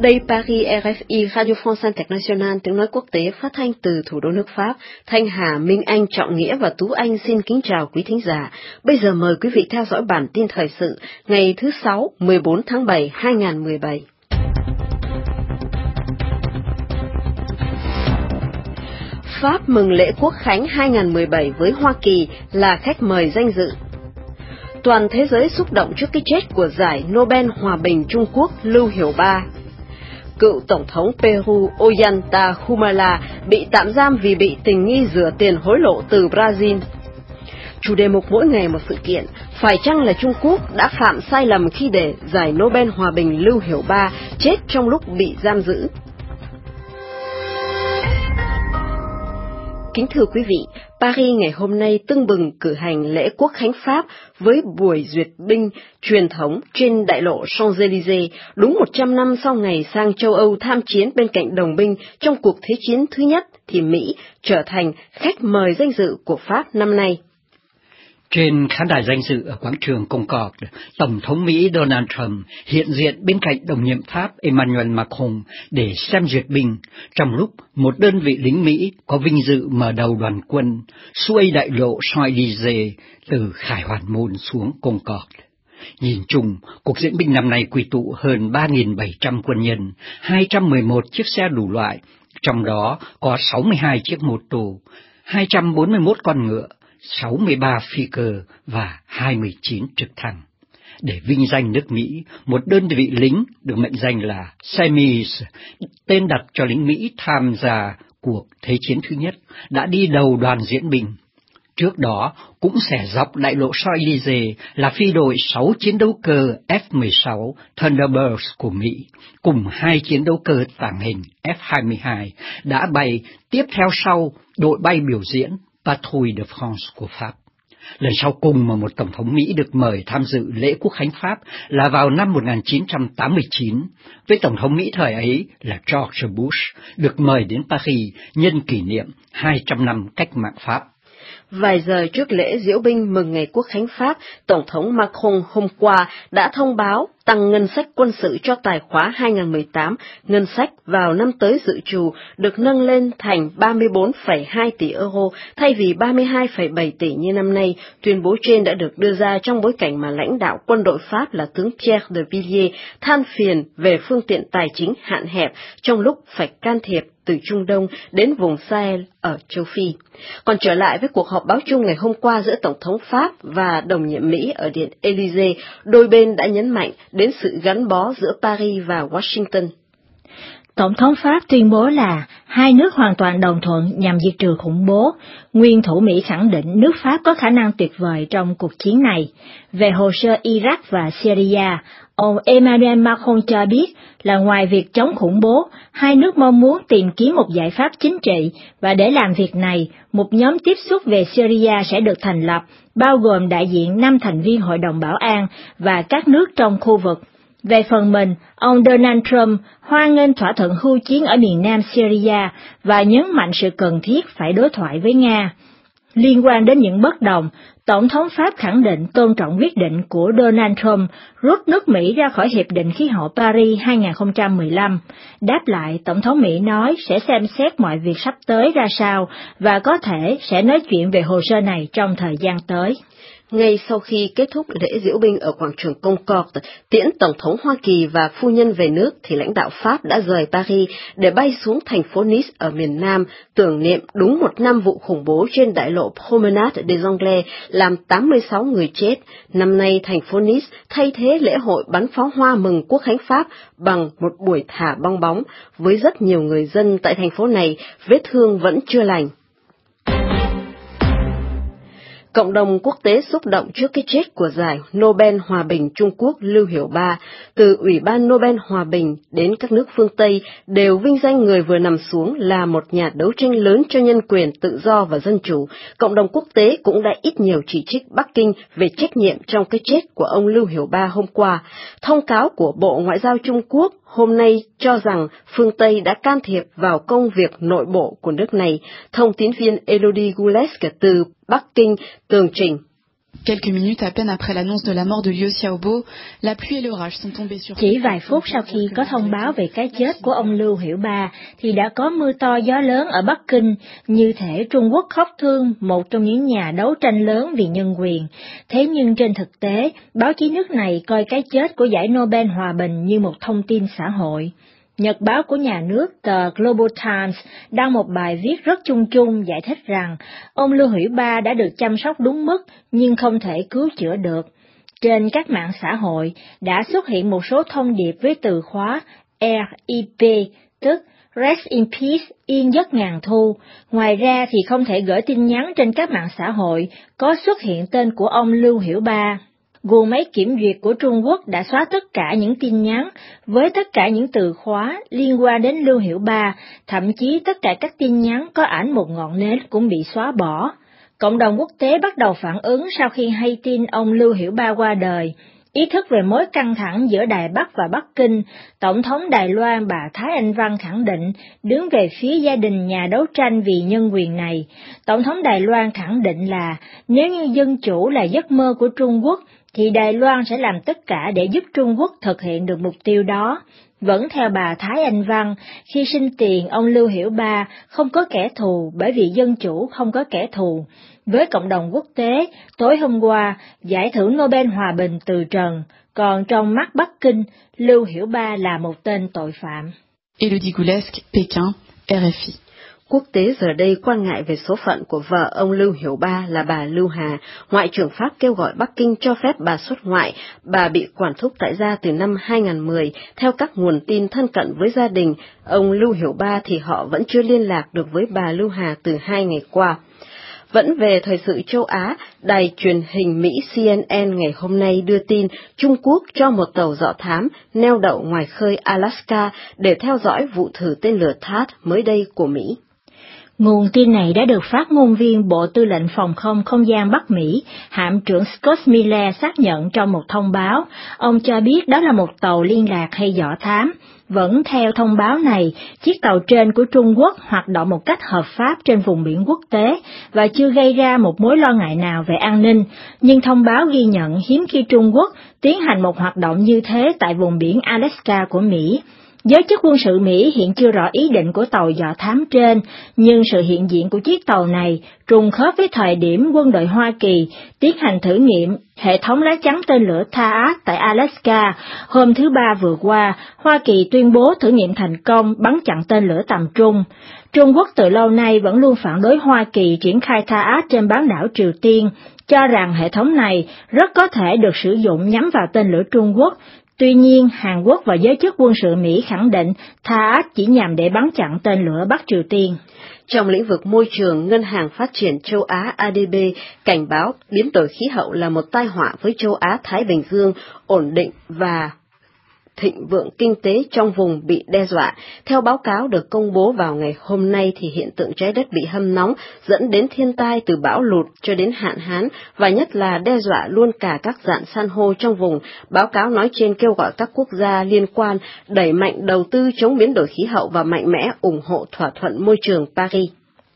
Đây Paris, RFI, Radio France International, tiếng nói quốc tế phát thanh từ thủ đô nước Pháp. Thanh Hà, Minh Anh, Trọng Nghĩa và Tú Anh xin kính chào quý thính giả. Bây giờ mời quý vị theo dõi bản tin thời sự ngày thứ Sáu, 14 tháng 7, 2017. Pháp mừng lễ Quốc khánh 2017 với Hoa Kỳ là khách mời danh dự. Toàn thế giới xúc động trước cái chết của giải Nobel Hòa bình Trung Quốc Lưu Hiểu Ba. Cựu Tổng thống Peru Ollanta Humala bị tạm giam vì bị tình nghi rửa tiền hối lộ từ Brazil. Chủ đề mục mỗi ngày một sự kiện, phải chăng là Trung Quốc đã phạm sai lầm khi để giải Nobel Hòa bình Lưu Hiểu Ba chết trong lúc bị giam giữ? Kính thưa quý vị, Paris ngày hôm nay tưng bừng cử hành lễ Quốc khánh Pháp với buổi duyệt binh truyền thống trên đại lộ Champs-Élysées, đúng 100 năm sau ngày sang châu Âu tham chiến bên cạnh đồng minh trong cuộc Thế chiến thứ nhất, thì Mỹ trở thành khách mời danh dự của Pháp năm nay. Trên khán đài danh dự ở quảng trường Concorde, Tổng thống Mỹ Donald Trump hiện diện bên cạnh đồng nhiệm Pháp Emmanuel Macron để xem duyệt binh, trong lúc một đơn vị lính Mỹ có vinh dự mở đầu đoàn quân xuôi đại lộ Champs-Élysées từ Khải Hoàn Môn xuống Concorde. Nhìn chung, cuộc diễn binh năm nay quy tụ hơn 3.700 quân nhân, 211 chiếc xe đủ loại, trong đó có 62 chiếc mô tô, 241 con ngựa, 63 phi cơ và 29 trực thăng. Để vinh danh nước Mỹ, một đơn vị lính được mệnh danh là Semis, tên đặt cho lính Mỹ tham gia cuộc Thế chiến thứ nhất, đã đi đầu đoàn diễn binh. Trước đó, cũng xẻ dọc đại lộ Champs-Élysées là phi đội 6 chiến đấu cơ F-16 Thunderbirds của Mỹ, cùng 2 chiến đấu cơ tàng hình F-22 đã bay tiếp theo sau đội bay biểu diễn Patrouille de France của Pháp. Lần sau cùng mà một Tổng thống Mỹ được mời tham dự lễ Quốc khánh Pháp là vào năm 1989, với Tổng thống Mỹ thời ấy là George Bush, được mời đến Paris nhân kỷ niệm 200 năm cách mạng Pháp. Vài giờ trước lễ diễu binh mừng ngày Quốc khánh Pháp, Tổng thống Macron hôm qua đã thông báo tăng ngân sách quân sự cho tài khóa 2018, ngân sách vào năm tới dự trù được nâng lên thành 34,2 tỷ euro thay vì 32,7 tỷ như năm nay. Tuyên bố trên đã được đưa ra trong bối cảnh mà lãnh đạo quân đội Pháp là tướng Pierre de Villiers than phiền về phương tiện tài chính hạn hẹp trong lúc phải can thiệp từ Trung Đông đến vùng Sahel ở châu Phi. Còn trở lại với cuộc họp báo chung ngày hôm qua giữa Tổng thống Pháp và đồng nhiệm Mỹ ở Điện Élysée, đôi bên đã nhấn mạnh đến sự gắn bó giữa Paris và Washington. Tổng thống Pháp tuyên bố là hai nước hoàn toàn đồng thuận nhằm diệt trừ khủng bố. Nguyên thủ Mỹ khẳng định nước Pháp có khả năng tuyệt vời trong cuộc chiến này. Về hồ sơ Iraq và Syria, ông Emmanuel Macron cho biết là ngoài việc chống khủng bố, hai nước mong muốn tìm kiếm một giải pháp chính trị, và để làm việc này, một nhóm tiếp xúc về Syria sẽ được thành lập, bao gồm đại diện 5 thành viên Hội đồng Bảo an và các nước trong khu vực. Về phần mình, ông Donald Trump hoan nghênh thỏa thuận hưu chiến ở miền nam Syria và nhấn mạnh sự cần thiết phải đối thoại với Nga. Liên quan đến những bất đồng, Tổng thống Pháp khẳng định tôn trọng quyết định của Donald Trump rút nước Mỹ ra khỏi Hiệp định Khí hậu Paris 2015. Đáp lại, Tổng thống Mỹ nói sẽ xem xét mọi việc sắp tới ra sao và có thể sẽ nói chuyện về hồ sơ này trong thời gian tới. Ngay sau khi kết thúc lễ diễu binh ở quảng trường Concorde, tiễn Tổng thống Hoa Kỳ và phu nhân về nước, thì lãnh đạo Pháp đã rời Paris để bay xuống thành phố Nice ở miền Nam, tưởng niệm đúng 1 năm vụ khủng bố trên đại lộ Promenade des Anglais làm 86 người chết. Năm nay, thành phố Nice thay thế lễ hội bắn pháo hoa mừng Quốc khánh Pháp bằng một buổi thả bong bóng. Với rất nhiều người dân tại thành phố này, vết thương vẫn chưa lành. Cộng đồng quốc tế xúc động trước cái chết của giải Nobel Hòa bình Trung Quốc Lưu Hiểu Ba. Từ Ủy ban Nobel Hòa bình đến các nước phương Tây đều vinh danh người vừa nằm xuống là một nhà đấu tranh lớn cho nhân quyền, tự do và dân chủ. Cộng đồng quốc tế cũng đã ít nhiều chỉ trích Bắc Kinh về trách nhiệm trong cái chết của ông Lưu Hiểu Ba hôm qua. Thông cáo của Bộ Ngoại giao Trung Quốc hôm nay cho rằng phương Tây đã can thiệp vào công việc nội bộ của nước này. Thông tín viên Elodie Gulesk từ Bắc Kinh tường trình. Quelques minutes à peine après l'annonce de la mort de Liu Xiaobo, la pluie et l'orage sont tombés sur. Chỉ vài phút sau khi có thông báo về cái chết của ông Lưu Hiểu Ba, thì đã có mưa to gió lớn ở Bắc Kinh, như thể Trung Quốc khóc thương một trong những nhà đấu tranh lớn vì nhân quyền. Thế nhưng trên thực tế, báo chí nước này coi cái chết của giải Nobel Hòa bình như một thông tin xã hội. Nhật báo của nhà nước tờ Global Times đăng một bài viết rất chung chung giải thích rằng ông Lưu Hiểu Ba đã được chăm sóc đúng mức nhưng không thể cứu chữa được. Trên các mạng xã hội đã xuất hiện một số thông điệp với từ khóa RIP, tức Rest in Peace, yên giấc ngàn thu. Ngoài ra thì không thể gửi tin nhắn trên các mạng xã hội có xuất hiện tên của ông Lưu Hiểu Ba. Guồng máy kiểm duyệt của Trung Quốc đã xóa tất cả những tin nhắn với tất cả những từ khóa liên quan đến Lưu Hiểu Ba, thậm chí tất cả các tin nhắn có ảnh một ngọn nến cũng bị xóa bỏ. Cộng đồng quốc tế bắt đầu phản ứng sau khi hay tin ông Lưu Hiểu Ba qua đời. Ý thức về mối căng thẳng giữa Đài Bắc và Bắc Kinh, Tổng thống Đài Loan bà Thái Anh Văn khẳng định đứng về phía gia đình nhà đấu tranh vì nhân quyền này. Tổng thống Đài Loan khẳng định là nếu như dân chủ là giấc mơ của Trung Quốc, thì Đài Loan sẽ làm tất cả để giúp Trung Quốc thực hiện được mục tiêu đó. Vẫn theo bà Thái Anh Văn, khi sinh tiền ông Lưu Hiểu Ba không có kẻ thù bởi vì dân chủ không có kẻ thù. Với cộng đồng quốc tế, tối hôm qua, giải thưởng Nobel Hòa bình từ trần, còn trong mắt Bắc Kinh, Lưu Hiểu Ba là một tên tội phạm. Élodie Goulesque, Pékin, RFI. Quốc tế giờ đây quan ngại về số phận của vợ ông Lưu Hiểu Ba là bà Lưu Hà. Ngoại trưởng Pháp kêu gọi Bắc Kinh cho phép bà xuất ngoại. Bà bị quản thúc tại gia từ năm 2010. Theo các nguồn tin thân cận với gia đình, ông Lưu Hiểu Ba thì họ vẫn chưa liên lạc được với bà Lưu Hà từ 2 ngày qua. Vẫn về thời sự châu Á, đài truyền hình Mỹ CNN ngày hôm nay đưa tin Trung Quốc cho một tàu dọ thám neo đậu ngoài khơi Alaska để theo dõi vụ thử tên lửa THAAD mới đây của Mỹ. Nguồn tin này đã được phát ngôn viên Bộ Tư lệnh Phòng không Không gian Bắc Mỹ, hạm trưởng Scott Miller xác nhận trong một thông báo. Ông cho biết đó là một tàu liên lạc hay dò thám. Vẫn theo thông báo này, chiếc tàu trên của Trung Quốc hoạt động một cách hợp pháp trên vùng biển quốc tế và chưa gây ra một mối lo ngại nào về an ninh, nhưng thông báo ghi nhận hiếm khi Trung Quốc tiến hành một hoạt động như thế tại vùng biển Alaska của Mỹ. Giới chức quân sự Mỹ hiện chưa rõ ý định của tàu dò thám trên, nhưng sự hiện diện của chiếc tàu này trùng khớp với thời điểm quân đội Hoa Kỳ tiến hành thử nghiệm hệ thống lá chắn tên lửa THAAD tại Alaska. Hôm thứ Ba vừa qua, Hoa Kỳ tuyên bố thử nghiệm thành công bắn chặn tên lửa tầm trung. Trung Quốc từ lâu nay vẫn luôn phản đối Hoa Kỳ triển khai THAAD trên bán đảo Triều Tiên, cho rằng hệ thống này rất có thể được sử dụng nhắm vào tên lửa Trung Quốc. Tuy nhiên, Hàn Quốc và giới chức quân sự Mỹ khẳng định THAAD chỉ nhằm để bắn chặn tên lửa Bắc Triều Tiên. Trong lĩnh vực môi trường, Ngân hàng Phát triển Châu Á ADB cảnh báo biến đổi khí hậu là một tai họa với châu Á-Thái Bình Dương, ổn định và thịnh vượng kinh tế trong vùng bị đe dọa. Theo báo cáo được công bố vào ngày hôm nay thì hiện tượng trái đất bị hâm nóng dẫn đến thiên tai từ bão lụt cho đến hạn hán và nhất là đe dọa luôn cả các rạn san hô trong vùng. Báo cáo nói trên kêu gọi các quốc gia liên quan đẩy mạnh đầu tư chống biến đổi khí hậu và mạnh mẽ ủng hộ thỏa thuận môi trường Paris.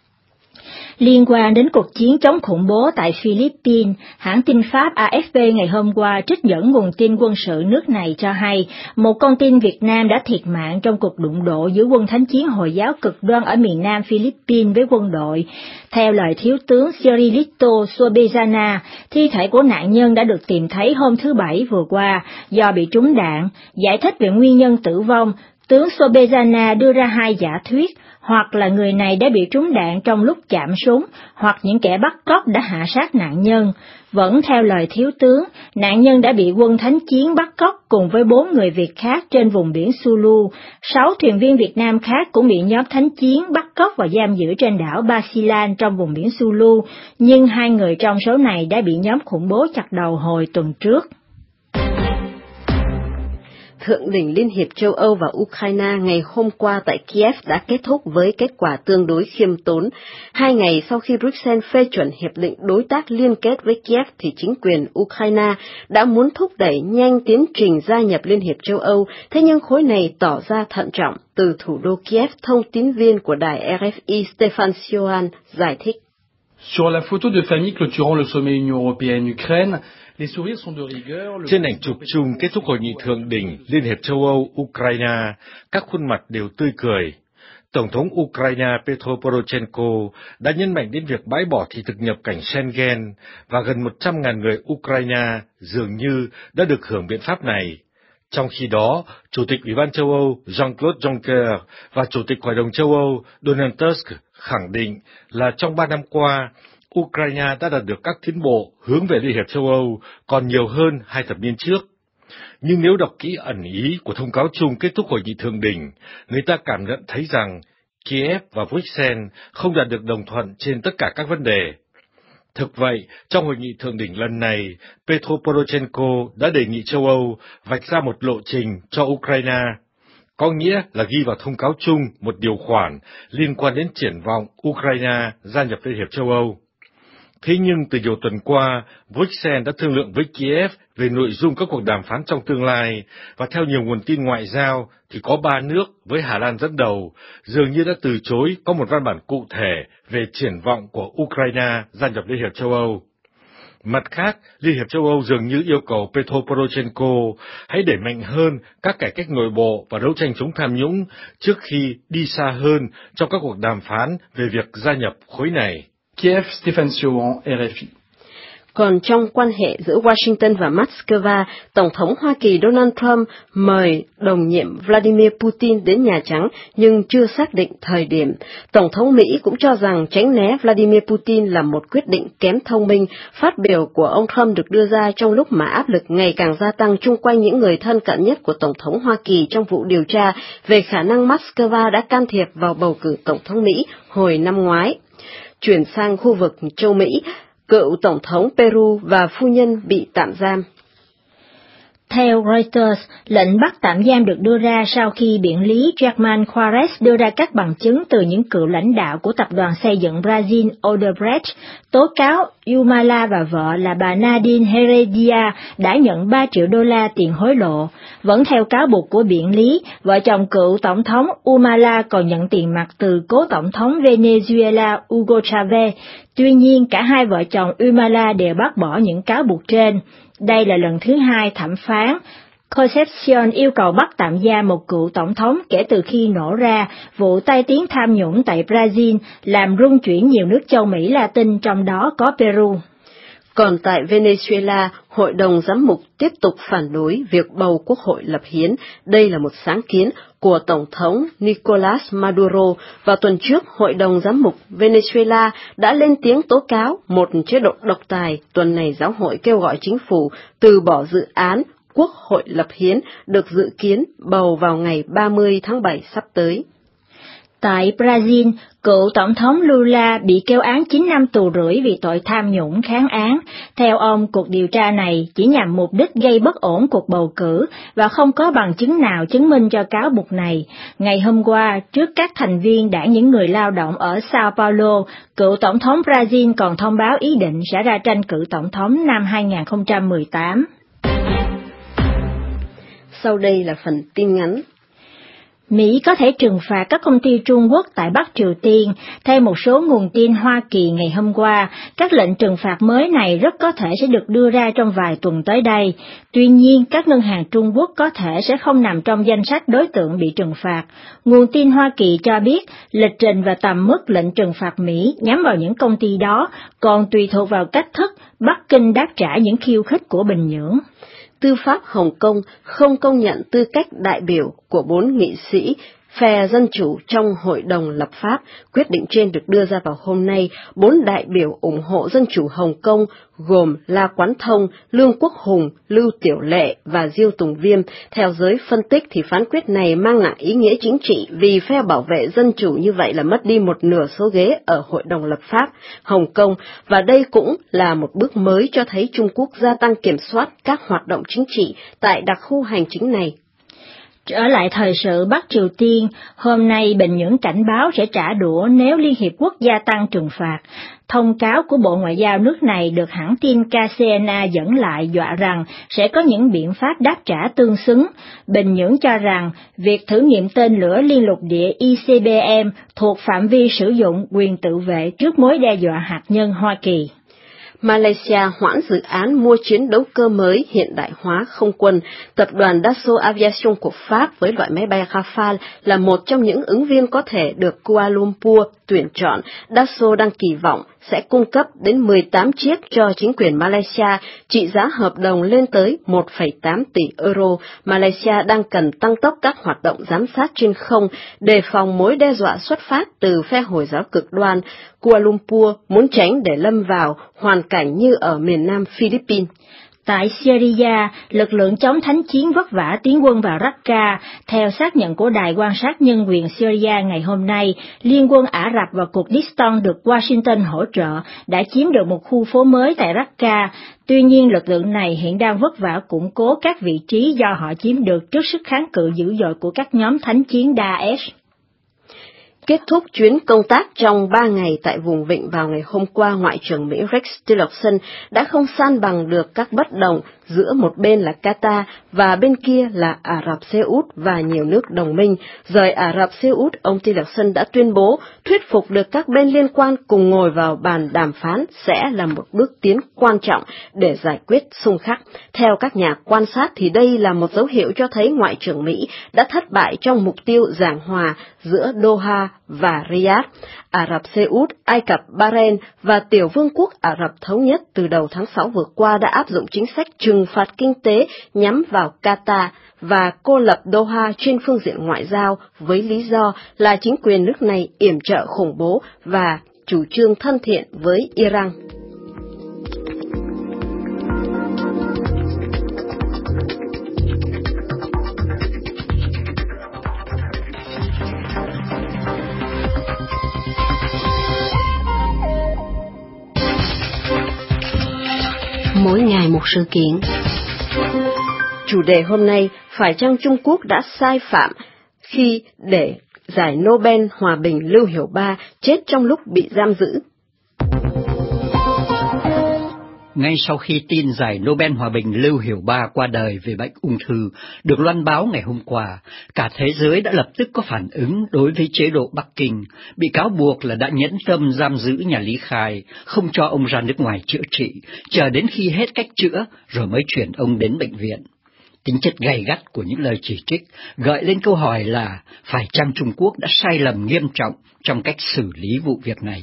Liên quan đến cuộc chiến chống khủng bố tại Philippines, hãng tin Pháp AFP ngày hôm qua trích dẫn nguồn tin quân sự nước này cho hay một con tin Việt Nam đã thiệt mạng trong cuộc đụng độ giữa quân thánh chiến Hồi giáo cực đoan ở miền nam Philippines với quân đội. Theo lời Thiếu tướng Cirilito Sobezana, thi thể của nạn nhân đã được tìm thấy hôm thứ Bảy vừa qua do bị trúng đạn. Giải thích về nguyên nhân tử vong, tướng Sobezana đưa ra hai giả thuyết, hoặc là người này đã bị trúng đạn trong lúc chạm súng, hoặc những kẻ bắt cóc đã hạ sát nạn nhân. Vẫn theo lời thiếu tướng, nạn nhân đã bị quân thánh chiến bắt cóc cùng với 4 người Việt khác trên vùng biển Sulu. 6 thuyền viên Việt Nam khác cũng bị nhóm thánh chiến bắt cóc và giam giữ trên đảo Basilan trong vùng biển Sulu, nhưng 2 người trong số này đã bị nhóm khủng bố chặt đầu hồi tuần trước. Thượng đỉnh Liên hiệp châu Âu và Ukraine ngày hôm qua tại Kiev đã kết thúc với kết quả tương đối khiêm tốn. 2 ngày sau khi Bruxelles phê chuẩn hiệp định đối tác liên kết với Kiev thì chính quyền Ukraine đã muốn thúc đẩy nhanh tiến trình gia nhập Liên hiệp châu Âu, thế nhưng khối này tỏ ra thận trọng. Từ thủ đô Kiev, thông tín viên của đài RFI Stefan Sioan giải thích. Sur la photo de famille clôturant le sommet Union européenne-Ukraine, les sourires sont de rigueur. Trên ảnh chụp chung kết thúc hội nghị thượng đỉnh Liên hiệp châu Âu Ukraine, các khuôn mặt đều tươi cười. Tổng thống Ukraine Petro Poroshenko đã nhấn mạnh đến việc bãi bỏ thị thực nhập cảnh Schengen và gần 100.000 người Ukraine dường như đã được hưởng biện pháp này. Trong khi đó, Chủ tịch Ủy ban châu Âu Jean-Claude Juncker và Chủ tịch Hội đồng châu Âu Donald Tusk khẳng định là trong 3 năm qua, Ukraine đã đạt được các tiến bộ hướng về Liên hiệp châu Âu còn nhiều hơn 2 thập niên trước. Nhưng nếu đọc kỹ ẩn ý của thông cáo chung kết thúc hội nghị thượng đỉnh, người ta cảm nhận thấy rằng Kiev và Bruxelles không đạt được đồng thuận trên tất cả các vấn đề. Thực vậy, trong hội nghị thượng đỉnh lần này, Petro Poroshenko đã đề nghị châu Âu vạch ra một lộ trình cho Ukraine, có nghĩa là ghi vào thông cáo chung một điều khoản liên quan đến triển vọng Ukraine gia nhập Liên hiệp châu Âu. Thế nhưng từ nhiều tuần qua, Bruxelles đã thương lượng với Kiev về nội dung các cuộc đàm phán trong tương lai, và theo nhiều nguồn tin ngoại giao thì có 3 nước với Hà Lan dẫn đầu dường như đã từ chối có một văn bản cụ thể về triển vọng của Ukraine gia nhập Liên hiệp châu Âu. Mặt khác, Liên hiệp châu Âu dường như yêu cầu Petro Poroshenko hãy đẩy mạnh hơn các cải cách nội bộ và đấu tranh chống tham nhũng trước khi đi xa hơn trong các cuộc đàm phán về việc gia nhập khối này. Kiev, Stéphane Sioran, RFI. Còn trong quan hệ giữa Washington và Moscow, Tổng thống Hoa Kỳ Donald Trump mời đồng nhiệm Vladimir Putin đến Nhà Trắng nhưng chưa xác định thời điểm. Tổng thống Mỹ cũng cho rằng tránh né Vladimir Putin là một quyết định kém thông minh. Phát biểu của ông Trump được đưa ra trong lúc mà áp lực ngày càng gia tăng chung quanh những người thân cận nhất của Tổng thống Hoa Kỳ trong vụ điều tra về khả năng Moscow đã can thiệp vào bầu cử Tổng thống Mỹ hồi năm ngoái. Chuyển sang khu vực châu Mỹ, cựu Tổng thống Peru và phu nhân bị tạm giam. Theo Reuters, lệnh bắt tạm giam được đưa ra sau khi biện lý Germán Juarez đưa ra các bằng chứng từ những cựu lãnh đạo của tập đoàn xây dựng Brazil Odebrecht, tố cáo Humala và vợ là bà Nadine Heredia đã nhận 3 triệu đô la tiền hối lộ. Vẫn theo cáo buộc của biện lý, vợ chồng cựu Tổng thống Humala còn nhận tiền mặt từ cố Tổng thống Venezuela Hugo Chavez. Tuy nhiên, cả hai vợ chồng Humala đều bác bỏ những cáo buộc trên. Đây là lần thứ hai thẩm phán Concepcion yêu cầu bắt tạm giam một cựu tổng thống kể từ khi nổ ra vụ tai tiếng tham nhũng tại Brazil, làm rung chuyển nhiều nước châu Mỹ Latin, trong đó có Peru. Còn tại Venezuela, Hội đồng Giám mục tiếp tục phản đối việc bầu quốc hội lập hiến. Đây là một sáng kiến của Tổng thống Nicolas Maduro. Vào tuần trước, Hội đồng Giám mục Venezuela đã lên tiếng tố cáo một chế độ độc tài. Tuần này, giáo hội kêu gọi chính phủ từ bỏ dự án quốc hội lập hiến được dự kiến bầu vào ngày 30 tháng 7 sắp tới. Tại Brazil, cựu Tổng thống Lula bị kêu án 9 năm tù rưỡi vì tội tham nhũng kháng án. Theo ông, cuộc điều tra này chỉ nhằm mục đích gây bất ổn cuộc bầu cử và không có bằng chứng nào chứng minh cho cáo buộc này. Ngày hôm qua, trước các thành viên đảng những người lao động ở Sao Paulo, cựu Tổng thống Brazil còn thông báo ý định sẽ ra tranh cử Tổng thống năm 2018. Sau đây là phần tin ngắn. Mỹ có thể trừng phạt các công ty Trung Quốc tại Bắc Triều Tiên. Theo một số nguồn tin Hoa Kỳ ngày hôm qua, các lệnh trừng phạt mới này rất có thể sẽ được đưa ra trong vài tuần tới đây. Tuy nhiên, các ngân hàng Trung Quốc có thể sẽ không nằm trong danh sách đối tượng bị trừng phạt. Nguồn tin Hoa Kỳ cho biết, lịch trình và tầm mức lệnh trừng phạt Mỹ nhắm vào những công ty đó còn tùy thuộc vào cách thức Bắc Kinh đáp trả những khiêu khích của Bình Nhưỡng. Tư pháp Hồng Kông không công nhận tư cách đại biểu của 4 nghị sĩ phe Dân Chủ trong Hội đồng lập pháp. Quyết định trên được đưa ra vào hôm nay. 4 đại biểu ủng hộ Dân Chủ Hồng Kông gồm La Quán Thông, Lương Quốc Hùng, Lưu Tiểu Lệ và Diêu Tùng Viêm. Theo giới phân tích thì phán quyết này mang nặng ý nghĩa chính trị vì phe bảo vệ dân chủ như vậy là mất đi một nửa số ghế ở Hội đồng lập pháp Hồng Kông, và đây cũng là một bước mới cho thấy Trung Quốc gia tăng kiểm soát các hoạt động chính trị tại đặc khu hành chính này. Trở lại thời sự Bắc Triều Tiên, hôm nay Bình Nhưỡng cảnh báo sẽ trả đũa nếu Liên Hiệp Quốc gia tăng trừng phạt. Thông cáo của Bộ Ngoại giao nước này được hãng tin KCNA dẫn lại dọa rằng sẽ có những biện pháp đáp trả tương xứng. Bình Nhưỡng cho rằng việc thử nghiệm tên lửa liên lục địa ICBM thuộc phạm vi sử dụng quyền tự vệ trước mối đe dọa hạt nhân Hoa Kỳ. Malaysia hoãn dự án mua chiến đấu cơ mới hiện đại hóa không quân. Tập đoàn Dassault Aviation của Pháp với loại máy bay Rafale là một trong những ứng viên có thể được Kuala Lumpur tuyển chọn. Dassault đang kỳ vọng sẽ cung cấp đến 18 chiếc cho chính quyền Malaysia, trị giá hợp đồng lên tới 1,8 tỷ euro. Malaysia đang cần tăng tốc các hoạt động giám sát trên không, đề phòng mối đe dọa xuất phát từ phe Hồi giáo cực đoan. Kuala Lumpur muốn tránh để lâm vào hoàn cảnh như ở miền nam Philippines. Tại Syria, lực lượng chống thánh chiến vất vả tiến quân vào Raqqa. Theo xác nhận của Đài quan sát nhân quyền Syria ngày hôm nay, Liên quân Ả Rập và Kurdistan được Washington hỗ trợ đã chiếm được một khu phố mới tại Raqqa. Tuy nhiên, lực lượng này hiện đang vất vả củng cố các vị trí do họ chiếm được trước sức kháng cự dữ dội của các nhóm thánh chiến Daesh. Kết thúc chuyến công tác trong 3 ngày tại vùng vịnh vào ngày hôm qua, Ngoại trưởng Mỹ Rex Tillerson đã không san bằng được các bất đồng giữa một bên là Qatar và bên kia là Ả Rập Xê Út và nhiều nước đồng minh. Rời Ả Rập Xê Út, ông Tillerson đã tuyên bố thuyết phục được các bên liên quan cùng ngồi vào bàn đàm phán sẽ là một bước tiến quan trọng để giải quyết xung khắc. Theo các nhà quan sát thì đây là một dấu hiệu cho thấy Ngoại trưởng Mỹ đã thất bại trong mục tiêu giảng hòa giữa Doha và Riyadh. Ả Rập Xê Út, Ai Cập, Bahrain và Tiểu Vương quốc Ả Rập Thống Nhất từ đầu tháng 6 vừa qua đã áp dụng chính sách trừng phạt kinh tế nhắm vào Qatar và cô lập Doha trên phương diện ngoại giao với lý do là chính quyền nước này yểm trợ khủng bố và chủ trương thân thiện với Iran. Mỗi ngày một sự kiện. Chủ đề hôm nay, phải chăng Trung Quốc đã sai phạm khi để giải Nobel Hòa bình Lưu Hiểu Ba chết trong lúc bị giam giữ? Ngay sau khi tin giải Nobel Hòa bình Lưu Hiểu Ba qua đời vì bệnh ung thư được loan báo ngày hôm qua, cả thế giới đã lập tức có phản ứng đối với chế độ Bắc Kinh, bị cáo buộc là đã nhẫn tâm giam giữ nhà Lý Khai, không cho ông ra nước ngoài chữa trị, chờ đến khi hết cách chữa rồi mới chuyển ông đến bệnh viện. Tính chất gay gắt của những lời chỉ trích gợi lên câu hỏi là phải chăng Trung Quốc đã sai lầm nghiêm trọng trong cách xử lý vụ việc này.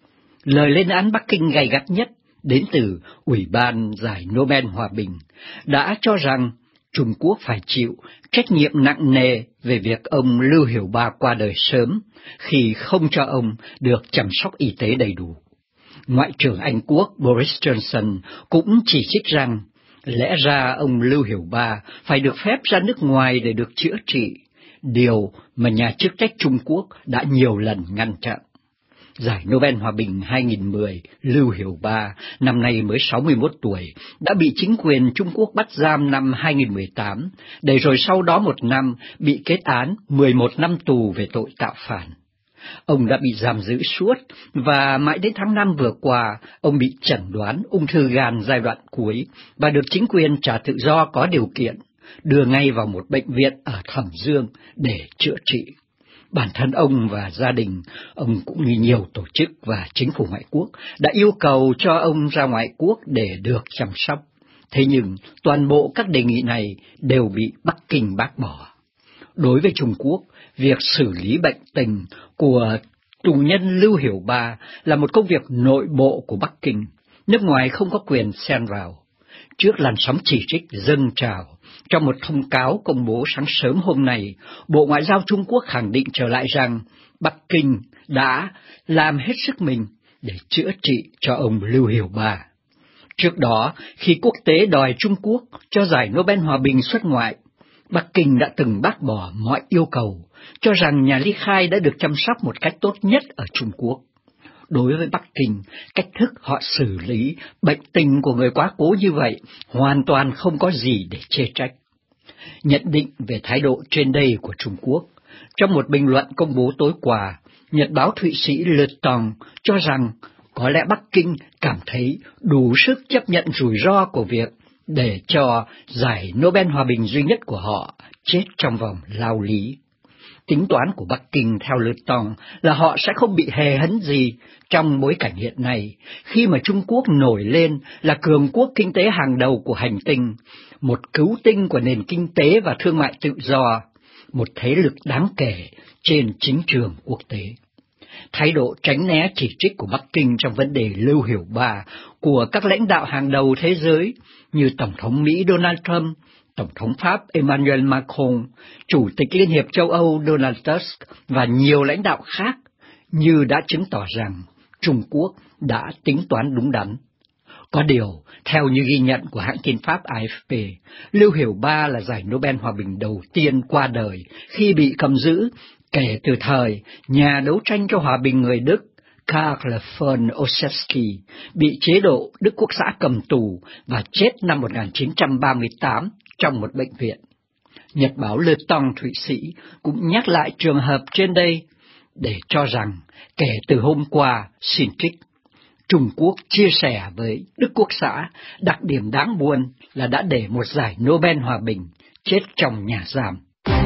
Lời lên án Bắc Kinh gay gắt nhất đến từ Ủy ban giải Nobel Hòa bình đã cho rằng Trung Quốc phải chịu trách nhiệm nặng nề về việc ông Lưu Hiểu Ba qua đời sớm khi không cho ông được chăm sóc y tế đầy đủ. Ngoại trưởng Anh Quốc Boris Johnson cũng chỉ trích rằng lẽ ra ông Lưu Hiểu Ba phải được phép ra nước ngoài để được chữa trị, điều mà nhà chức trách Trung Quốc đã nhiều lần ngăn chặn. Giải Nobel Hòa bình 2010 Lưu Hiểu Ba, năm nay mới 61 tuổi, đã bị chính quyền Trung Quốc bắt giam năm 2018, để rồi sau đó một năm bị kết án 11 năm tù về tội tạo phản. Ông đã bị giam giữ suốt và mãi đến tháng 5 vừa qua, ông bị chẩn đoán ung thư gan giai đoạn cuối và được chính quyền trả tự do có điều kiện, đưa ngay vào một bệnh viện ở Thẩm Dương để chữa trị. Bản thân ông và gia đình, ông cũng như nhiều tổ chức và chính phủ ngoại quốc đã yêu cầu cho ông ra ngoại quốc để được chăm sóc. Thế nhưng toàn bộ các đề nghị này đều bị Bắc Kinh bác bỏ. Đối với Trung Quốc, việc xử lý bệnh tình của tù nhân Lưu Hiểu Ba là một công việc nội bộ của Bắc Kinh, nước ngoài không có quyền xen vào. Trước làn sóng chỉ trích dâng trào, trong một thông cáo công bố sáng sớm hôm nay, Bộ Ngoại giao Trung Quốc khẳng định trở lại rằng Bắc Kinh đã làm hết sức mình để chữa trị cho ông Lưu Hiểu Ba. Trước đó, khi quốc tế đòi Trung Quốc cho giải Nobel Hòa bình xuất ngoại, Bắc Kinh đã từng bác bỏ mọi yêu cầu, cho rằng nhà Lý Khai đã được chăm sóc một cách tốt nhất ở Trung Quốc. Đối với Bắc Kinh, cách thức họ xử lý bệnh tình của người quá cố như vậy hoàn toàn không có gì để chê trách. nhận định về thái độ trên đây của Trung Quốc. Trong một bình luận công bố tối qua, nhật báo Thụy Sĩ Le Temps cho rằng có lẽ Bắc Kinh cảm thấy đủ sức chấp nhận rủi ro của việc để cho giải Nobel Hòa bình duy nhất của họ chết trong vòng lao lý. Tính toán của Bắc Kinh theo Le Temps là họ sẽ không bị hề hấn gì trong bối cảnh hiện nay, khi mà Trung Quốc nổi lên là cường quốc kinh tế hàng đầu của hành tinh, một cứu tinh của nền kinh tế và thương mại tự do, một thế lực đáng kể trên chính trường quốc tế. Thái độ tránh né chỉ trích của Bắc Kinh trong vấn đề Lưu Hiểu Ba của các lãnh đạo hàng đầu thế giới như Tổng thống Mỹ Donald Trump, Tổng thống Pháp Emmanuel Macron, Chủ tịch Liên hiệp châu Âu Donald Tusk và nhiều lãnh đạo khác như đã chứng tỏ rằng Trung Quốc đã tính toán đúng đắn. Có điều, theo như ghi nhận của hãng tin Pháp AFP, Lưu Hiểu Ba là giải Nobel Hòa bình đầu tiên qua đời khi bị cầm giữ kể từ thời nhà đấu tranh cho hòa bình người Đức Karl von Ossietzky bị chế độ Đức Quốc xã cầm tù và chết năm 1938 trong một bệnh viện. Nhật báo Le Temps Thụy Sĩ cũng nhắc lại trường hợp trên đây để cho rằng kể từ hôm qua, xin trích, Trung Quốc chia sẻ với Đức Quốc xã đặc điểm đáng buồn là đã để một giải Nobel Hòa bình chết trong nhà giam.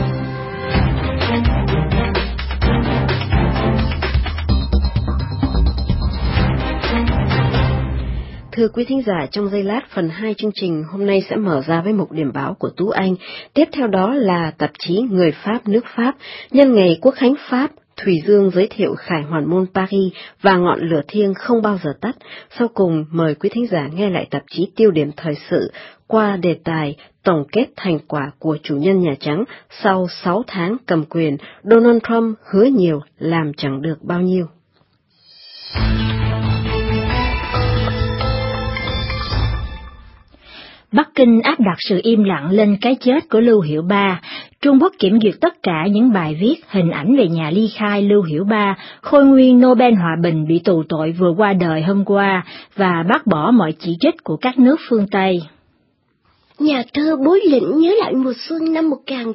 Thưa quý thính giả, trong giây lát phần 2 chương trình hôm nay sẽ mở ra với mục điểm báo của Tú Anh. Tiếp theo đó là tạp chí Người Pháp nước Pháp. Nhân ngày Quốc khánh Pháp, Thùy Dương giới thiệu Khải Hoàn môn Paris và ngọn lửa thiêng không bao giờ tắt. Sau cùng, mời quý thính giả nghe lại tạp chí Tiêu điểm thời sự qua đề tài tổng kết thành quả của chủ nhân Nhà Trắng sau 6 tháng cầm quyền, Donald Trump hứa nhiều làm chẳng được bao nhiêu. Bắc Kinh áp đặt sự im lặng lên cái chết của Lưu Hiểu Ba. Trung Quốc kiểm duyệt tất cả những bài viết, hình ảnh về nhà ly khai Lưu Hiểu Ba, khôi nguyên Nobel Hòa bình bị tù tội vừa qua đời hôm qua, và bác bỏ mọi chỉ trích của các nước phương Tây. Nhà thơ Bối Lĩnh nhớ lại mùa xuân năm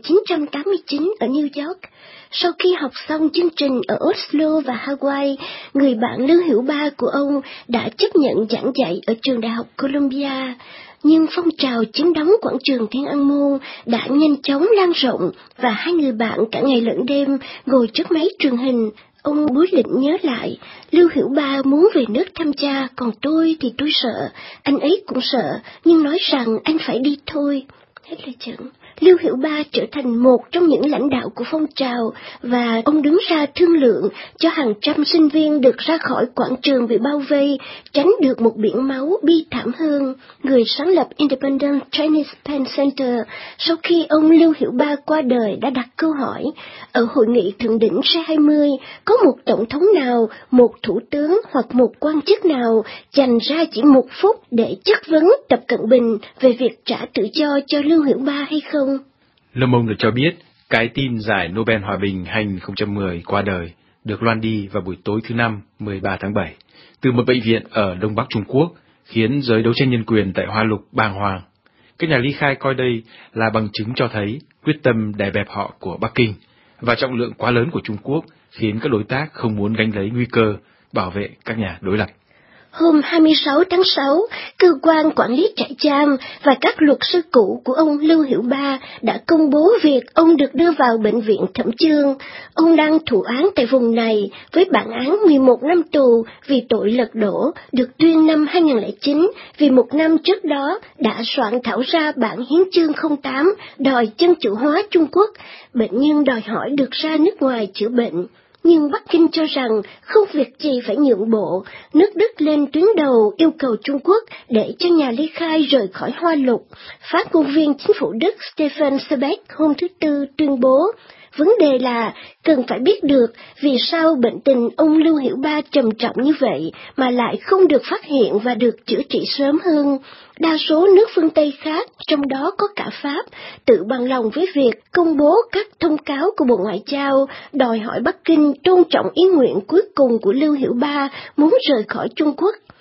1989 ở New York. Sau khi học xong chương trình ở Oslo và Hawaii, người bạn Lưu Hiểu Ba của ông đã chấp nhận giảng dạy ở trường đại học Columbia. Nhưng phong trào chiếm đóng quảng trường Thiên An Môn đã nhanh chóng lan rộng và hai người bạn cả ngày lẫn đêm ngồi trước máy truyền hình. Ông Bối Lĩnh nhớ lại, Lưu Hiểu Ba muốn về nước thăm cha, còn tôi thì tôi sợ, anh ấy cũng sợ, nhưng nói rằng anh phải đi thôi. Hết lời chẩn. Lưu Hiểu Ba trở thành một trong những lãnh đạo của phong trào và ông đứng ra thương lượng cho hàng trăm sinh viên được ra khỏi quảng trường bị bao vây, tránh được một biển máu bi thảm hơn. Người sáng lập Independent Chinese Pen Center sau khi ông Lưu Hiểu Ba qua đời đã đặt câu hỏi, ở hội nghị thượng đỉnh G20 có một tổng thống nào, một thủ tướng hoặc một quan chức nào dành ra chỉ 1 phút để chất vấn Tập Cận Bình về việc trả tự do cho Lưu Hiểu Ba hay không? Le Monde được cho biết, cái tin giải Nobel Hòa bình 2010 qua đời được loan đi vào buổi tối thứ Năm 13 tháng 7 từ một bệnh viện ở Đông Bắc Trung Quốc, khiến giới đấu tranh nhân quyền tại Hoa Lục bàng hoàng. Các nhà ly khai coi đây là bằng chứng cho thấy quyết tâm đè bẹp họ của Bắc Kinh, và trọng lượng quá lớn của Trung Quốc khiến các đối tác không muốn gánh lấy nguy cơ bảo vệ các nhà đối lập. Hôm 26 tháng 6, cơ quan quản lý trại giam và các luật sư cũ của ông Lưu Hiểu Ba đã công bố việc ông được đưa vào bệnh viện Thẩm Chương. Ông đang thụ án tại vùng này với bản án 11 năm tù vì tội lật đổ, được tuyên năm 2009 vì 1 năm trước đó đã soạn thảo ra bản hiến chương 08 đòi dân chủ hóa Trung Quốc. Bệnh nhân đòi hỏi được ra nước ngoài chữa bệnh. Nhưng Bắc Kinh cho rằng không việc gì phải nhượng bộ, nước Đức lên tuyến đầu yêu cầu Trung Quốc để cho nhà ly khai rời khỏi Hoa Lục. Phát ngôn viên chính phủ Đức Stefan Seebeck hôm thứ Tư tuyên bố, vấn đề là cần phải biết được vì sao bệnh tình ông Lưu Hiểu Ba trầm trọng như vậy mà lại không được phát hiện và được chữa trị sớm hơn. Đa số nước phương Tây khác, trong đó có cả Pháp, tự bằng lòng với việc công bố các thông cáo của Bộ Ngoại giao, đòi hỏi Bắc Kinh tôn trọng ý nguyện cuối cùng của Lưu Hiểu Ba muốn rời khỏi Trung Quốc.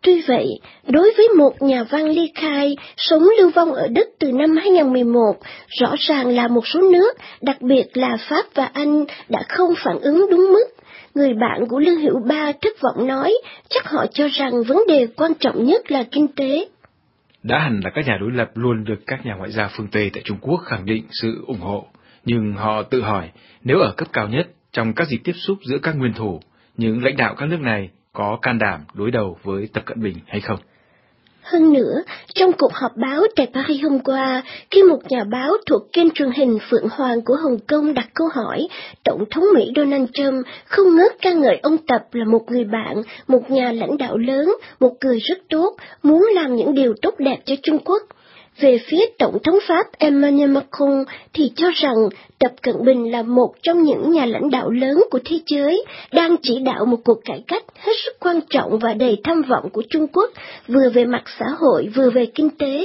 Tuy vậy, đối với một nhà văn ly khai sống lưu vong ở Đức từ năm 2011, rõ ràng là một số nước, đặc biệt là Pháp và Anh, đã không phản ứng đúng mức. Người bạn của Lưu Hiểu Ba thất vọng nói, chắc họ cho rằng vấn đề quan trọng nhất là kinh tế. Đã hẳn là các nhà đối lập luôn được các nhà ngoại giao phương Tây tại Trung Quốc khẳng định sự ủng hộ, nhưng họ tự hỏi nếu ở cấp cao nhất trong các dịp tiếp xúc giữa các nguyên thủ, những lãnh đạo các nước này có can đảm đối đầu với Tập Cận Bình hay không. Hơn nữa, trong cuộc họp báo tại Paris hôm qua, khi một nhà báo thuộc kênh truyền hình Phượng Hoàng của Hồng Kông đặt câu hỏi, Tổng thống Mỹ Donald Trump không ngớt ca ngợi ông Tập là một người bạn, một nhà lãnh đạo lớn, một người rất tốt, muốn làm những điều tốt đẹp cho Trung Quốc. Về phía Tổng thống Pháp Emmanuel Macron thì cho rằng Tập Cận Bình là một trong những nhà lãnh đạo lớn của thế giới, đang chỉ đạo một cuộc cải cách hết sức quan trọng và đầy tham vọng của Trung Quốc, vừa về mặt xã hội vừa về kinh tế.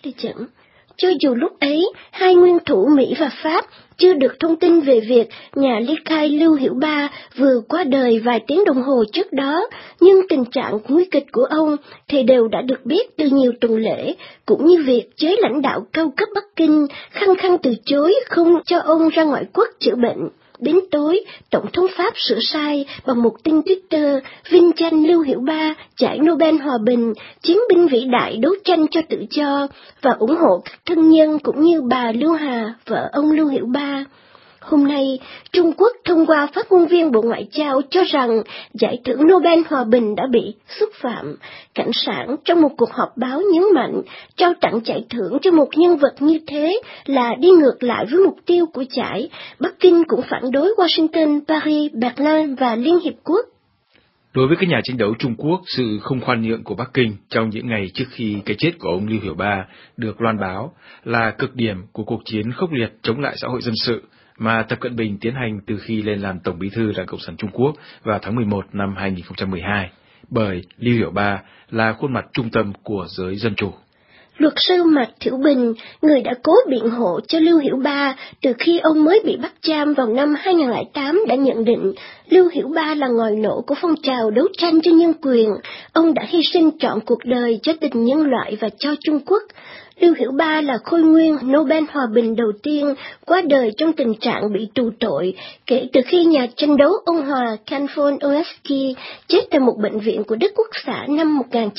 Cho dù lúc ấy, hai nguyên thủ Mỹ và Pháp chưa được thông tin về việc nhà ly khai Lưu Hiểu Ba vừa qua đời vài tiếng đồng hồ trước đó, nhưng tình trạng nguy kịch của ông thì đều đã được biết từ nhiều tuần lễ, cũng như việc giới lãnh đạo cao cấp Bắc Kinh khăng khăng từ chối không cho ông ra ngoại quốc chữa bệnh. Đến tối, Tổng thống Pháp sửa sai bằng một tin Twitter vinh danh Lưu Hiểu Ba giải Nobel Hòa Bình, chiến binh vĩ đại đấu tranh cho tự do, và ủng hộ các thân nhân cũng như bà Lưu Hà, vợ ông Lưu Hiểu Ba. Hôm nay, Trung Quốc thông qua phát ngôn viên Bộ Ngoại giao cho rằng giải thưởng Nobel Hòa Bình đã bị xúc phạm. Cảnh sản trong một cuộc họp báo nhấn mạnh, trao tặng giải thưởng cho một nhân vật như thế là đi ngược lại với mục tiêu của giải. Bắc Kinh cũng phản đối Washington, Paris, Berlin và Liên Hiệp Quốc. Đối với các nhà tranh đấu Trung Quốc, sự không khoan nhượng của Bắc Kinh trong những ngày trước khi cái chết của ông Lưu Hiểu Ba được loan báo là cực điểm của cuộc chiến khốc liệt chống lại xã hội dân sự mà Tập Cận Bình tiến hành từ khi lên làm Tổng bí thư Đảng Cộng sản Trung Quốc vào tháng 11 năm 2012, bởi Lưu Hiểu Ba là khuôn mặt trung tâm của giới dân chủ. Luật sư Mạc Thiểu Bình, người đã cố biện hộ cho Lưu Hiểu Ba từ khi ông mới bị bắt giam vào năm 2008, đã nhận định Lưu Hiểu Ba là ngòi nổ của phong trào đấu tranh cho nhân quyền. Ông đã hy sinh trọn cuộc đời cho tình nhân loại và cho Trung Quốc. Lưu Hiểu Ba là khôi nguyên Nobel Hòa Bình đầu tiên qua đời trong tình trạng bị tù tội kể từ khi nhà tranh đấu ông Hòa Khan-Von Oeski chết tại một bệnh viện của Đức Quốc xã năm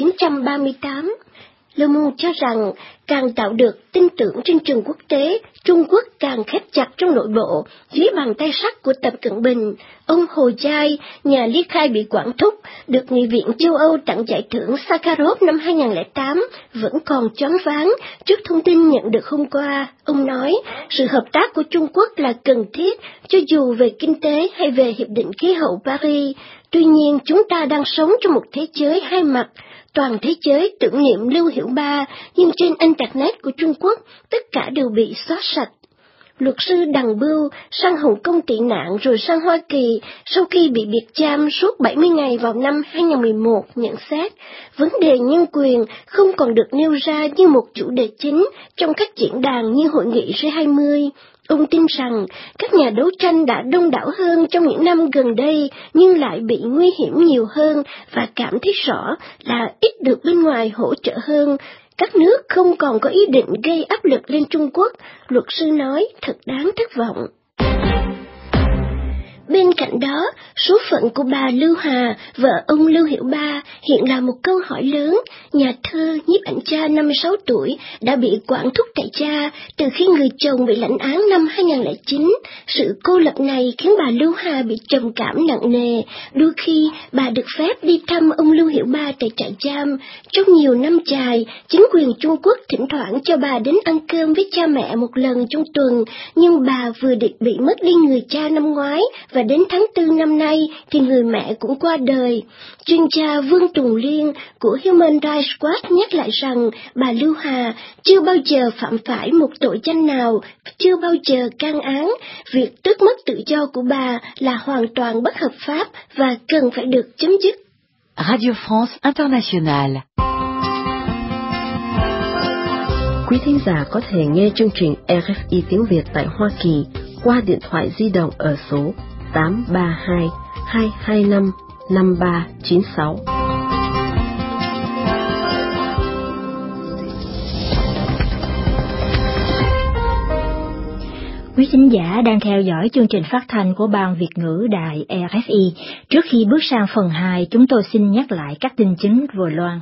1938. Le Monde cho rằng, càng tạo được tin tưởng trên trường quốc tế, Trung Quốc càng khép chặt trong nội bộ, dưới bàn tay sắt của Tập Cận Bình. Ông Hồ Giai, nhà ly khai bị quản thúc, được Nghị viện châu Âu tặng giải thưởng Sakharov năm 2008, vẫn còn choáng váng trước thông tin nhận được hôm qua. Ông nói, sự hợp tác của Trung Quốc là cần thiết, cho dù về kinh tế hay về Hiệp định Khí hậu Paris. Tuy nhiên, chúng ta đang sống trong một thế giới hai mặt. Toàn thế giới tưởng niệm Lưu Hiểu Ba, nhưng trên Internet của Trung Quốc, tất cả đều bị xóa sạch. Luật sư Đằng Bưu sang Hồng Kông tị nạn rồi sang Hoa Kỳ sau khi bị biệt giam suốt 70 ngày vào năm 2011 nhận xét, vấn đề nhân quyền không còn được nêu ra như một chủ đề chính trong các diễn đàn như hội nghị G20. Ông tin rằng các nhà đấu tranh đã đông đảo hơn trong những năm gần đây nhưng lại bị nguy hiểm nhiều hơn và cảm thấy rõ là ít được bên ngoài hỗ trợ hơn. Các nước không còn có ý định gây áp lực lên Trung Quốc, luật sư nói thật đáng thất vọng. Bên cạnh đó, số phận của bà Lưu Hà, vợ ông Lưu Hiểu Ba, hiện là một câu hỏi lớn. Nhà thơ, nhiếp ảnh gia 56 tuổi đã bị quản thúc tại gia từ khi người chồng bị lãnh án năm 2009. Sự cô lập này khiến bà Lưu Hà bị trầm cảm nặng nề. Đôi khi, bà được phép đi thăm ông Lưu Hiểu Ba tại trại giam. Trong nhiều năm dài, chính quyền Trung Quốc thỉnh thoảng cho bà đến ăn cơm với cha mẹ một lần trong tuần, nhưng bà vừa bị mất đi người cha năm ngoái, và đến tháng 4 năm nay thì người mẹ cũng qua đời. Chuyên gia Vương Tùng Liên của Human Rights Watch nhắc lại rằng bà Lưu Hà chưa bao giờ phạm phải một tội danh nào, chưa bao giờ can án. Việc tước mất tự do của bà là hoàn toàn bất hợp pháp và cần phải được chấm dứt. Radio France Internationale. Quý thính giả có thể nghe chương trình RFI tiếng Việt tại Hoa Kỳ qua điện thoại di động ở số 832 225 5396. quý thính giả đang theo dõi chương trình phát thanh của Ban Việt ngữ Đài RFI. Trước khi bước sang phần 2, chúng tôi xin nhắc lại các tin chính vừa loan.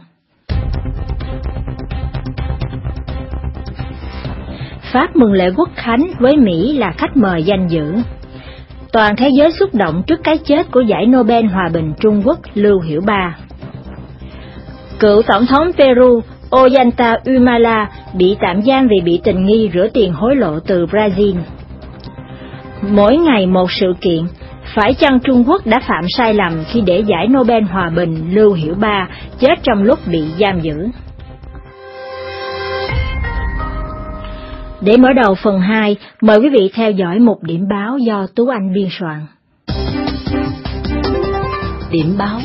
Pháp mừng lễ Quốc khánh với Mỹ là khách mời danh dự. Toàn thế giới xúc động trước cái chết của giải Nobel Hòa bình Trung Quốc Lưu Hiểu Ba. Cựu Tổng thống Peru Ollanta Humala bị tạm giam vì bị tình nghi rửa tiền hối lộ từ Brazil. Mỗi ngày một sự kiện, phải chăng Trung Quốc đã phạm sai lầm khi để giải Nobel Hòa bình Lưu Hiểu Ba chết trong lúc bị giam giữ? Để mở đầu phần 2, mời quý vị theo dõi một điểm báo do Tú Anh biên soạn. Điểm báo.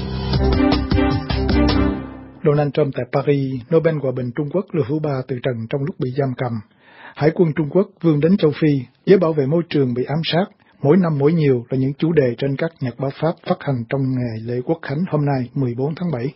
Donald Trump tại Paris, Nobel Hòa bình Trung Quốc Lưu Hiểu Ba từ trần trong lúc bị giam cầm. Hải quân Trung Quốc vươn đến châu Phi, giới bảo vệ môi trường bị ám sát. Mỗi năm mỗi nhiều là những chủ đề trên các nhật báo Pháp phát hành trong ngày lễ Quốc khánh hôm nay 14 tháng 7.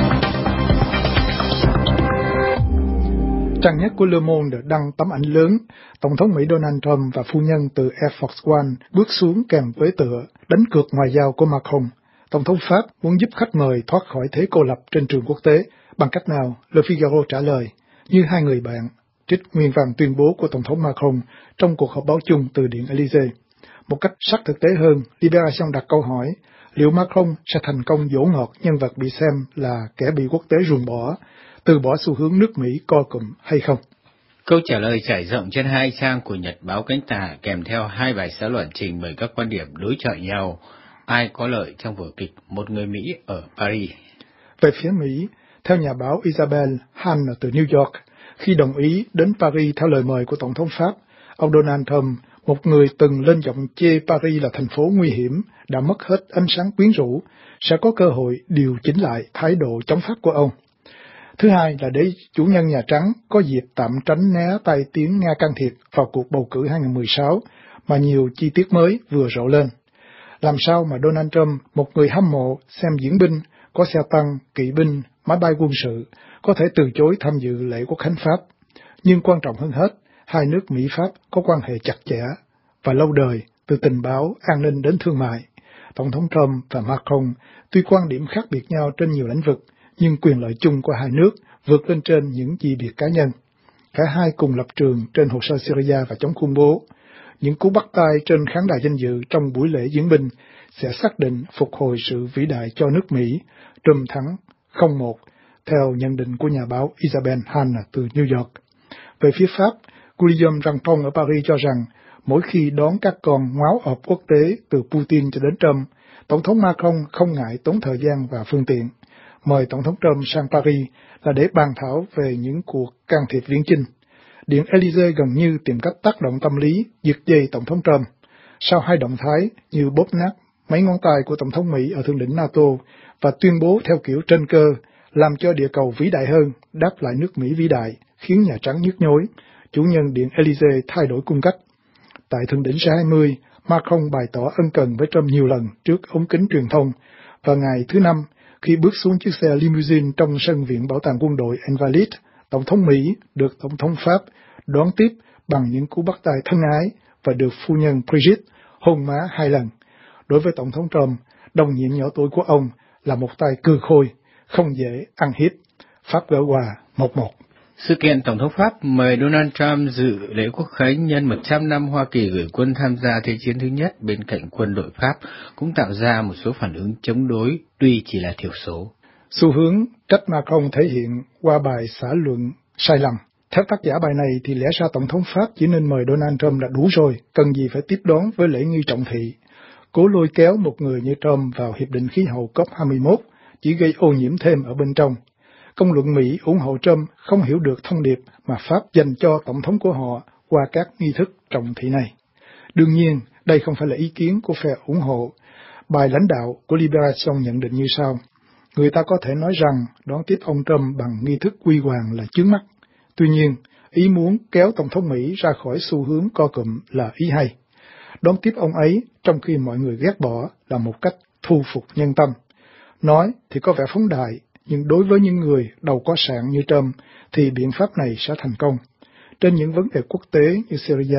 Trang nhất của Le Monde đăng tấm ảnh lớn, Tổng thống Mỹ Donald Trump và phu nhân từ Air Force One bước xuống kèm với tựa đánh cược ngoại giao của Macron. Tổng thống Pháp muốn giúp khách mời thoát khỏi thế cô lập trên trường quốc tế. Bằng cách nào? Le Figaro trả lời, như hai người bạn, trích nguyên văn tuyên bố của Tổng thống Macron trong cuộc họp báo chung từ Điện Élysée. Một cách sắc thực tế hơn, Libération đặt câu hỏi, liệu Macron sẽ thành công dỗ ngọt nhân vật bị xem là kẻ bị quốc tế ruồng bỏ, từ bỏ xu hướng nước Mỹ co cụm hay không? Câu trả lời trải rộng trên 2 trang của Nhật báo Cánh Tả kèm theo 2 bài xã luận trình bày các quan điểm đối chọi nhau. Ai có lợi trong vở kịch Một người Mỹ ở Paris? Về phía Mỹ, theo nhà báo Isabel Hahn từ New York, khi đồng ý đến Paris theo lời mời của Tổng thống Pháp, ông Donald Trump, một người từng lên giọng chê Paris là thành phố nguy hiểm, đã mất hết ánh sáng quyến rũ, sẽ có cơ hội điều chỉnh lại thái độ chống Pháp của ông. Thứ hai là để chủ nhân Nhà Trắng có dịp tạm tránh né tai tiếng Nga can thiệp vào cuộc bầu cử 2016 mà nhiều chi tiết mới vừa rộ lên. Làm sao mà Donald Trump, một người hâm mộ xem diễn binh, có xe tăng, kỵ binh, máy bay quân sự, có thể từ chối tham dự lễ Quốc khánh Pháp? Nhưng quan trọng hơn hết, hai nước Mỹ-Pháp có quan hệ chặt chẽ và lâu đời, từ tình báo, an ninh đến thương mại. Tổng thống Trump và Macron tuy quan điểm khác biệt nhau trên nhiều lĩnh vực, nhưng quyền lợi chung của hai nước vượt lên trên những chi biệt cá nhân. Cả hai cùng lập trường trên hồ sơ Syria và chống khủng bố. Những cú bắt tay trên khán đài danh dự trong buổi lễ diễu binh sẽ xác định phục hồi sự vĩ đại cho nước Mỹ. Trump thắng 0-1, theo nhận định của nhà báo Isabel Hahn từ New York. Về phía Pháp, Guillaume Ranton ở Paris cho rằng, mỗi khi đón các con ngáo ọp quốc tế từ Putin cho đến Trump, Tổng thống Macron không ngại tốn thời gian và phương tiện. Mời Tổng thống Trump sang Paris là để bàn thảo về những cuộc can thiệp viễn chinh. Điện Élysée gần như tìm cách tác động tâm lý, giật dây Tổng thống Trump. Sau hai động thái như bóp nát mấy ngón tay của Tổng thống Mỹ ở thượng đỉnh NATO và tuyên bố theo kiểu trên cơ, làm cho địa cầu vĩ đại hơn, đáp lại nước Mỹ vĩ đại, khiến Nhà Trắng nhức nhối, chủ nhân Điện Élysée thay đổi cung cách. Tại thượng đỉnh G20, Macron bày tỏ ân cần với Trump nhiều lần trước ống kính truyền thông, và ngày thứ Năm, khi bước xuống chiếc xe limousine trong sân viện bảo tàng quân đội Invalides, Tổng thống Mỹ được Tổng thống Pháp đón tiếp bằng những cú bắt tay thân ái và được phu nhân Brigitte hôn má 2 lần. Đối với Tổng thống Trump, đồng nhiệm nhỏ tuổi của ông là một tay cừ khôi, không dễ ăn hiếp. Pháp gỡ hòa 1-1. Sự kiện Tổng thống Pháp mời Donald Trump dự lễ Quốc khánh nhân 100 năm Hoa Kỳ gửi quân tham gia Thế chiến thứ nhất bên cạnh quân đội Pháp cũng tạo ra một số phản ứng chống đối, tuy chỉ là thiểu số. Xu hướng trách Macron thể hiện qua bài xã luận sai lầm. Theo tác giả bài này thì lẽ ra Tổng thống Pháp chỉ nên mời Donald Trump là đủ rồi, cần gì phải tiếp đón với lễ nghi trọng thị. Cố lôi kéo một người như Trump vào Hiệp định Khí hậu COP21 chỉ gây ô nhiễm thêm ở bên trong. Công luận Mỹ ủng hộ Trump không hiểu được thông điệp mà Pháp dành cho Tổng thống của họ qua các nghi thức trọng thị này. Đương nhiên, đây không phải là ý kiến của phe ủng hộ. Bài lãnh đạo của Libération nhận định như sau. Người ta có thể nói rằng đón tiếp ông Trump bằng nghi thức quy hoàng là chướng mắt. Tuy nhiên, ý muốn kéo Tổng thống Mỹ ra khỏi xu hướng co cụm là ý hay. Đón tiếp ông ấy trong khi mọi người ghét bỏ là một cách thu phục nhân tâm. Nói thì có vẻ phóng đại, nhưng đối với những người đầu có sạn như Trump thì biện pháp này sẽ thành công. Trên những vấn đề quốc tế như Syria,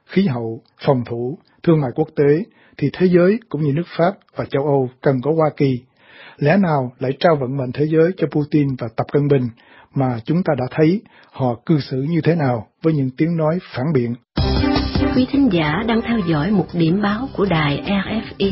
khí hậu, phòng thủ, thương mại quốc tế, thì thế giới cũng như nước Pháp và châu Âu cần có Hoa Kỳ. Lẽ nào lại trao vận mệnh thế giới cho Putin và Tập Cận Bình mà chúng ta đã thấy họ cư xử như thế nào với những tiếng nói phản biện. Quý thính giả đang theo dõi một điểm báo của đài RFI.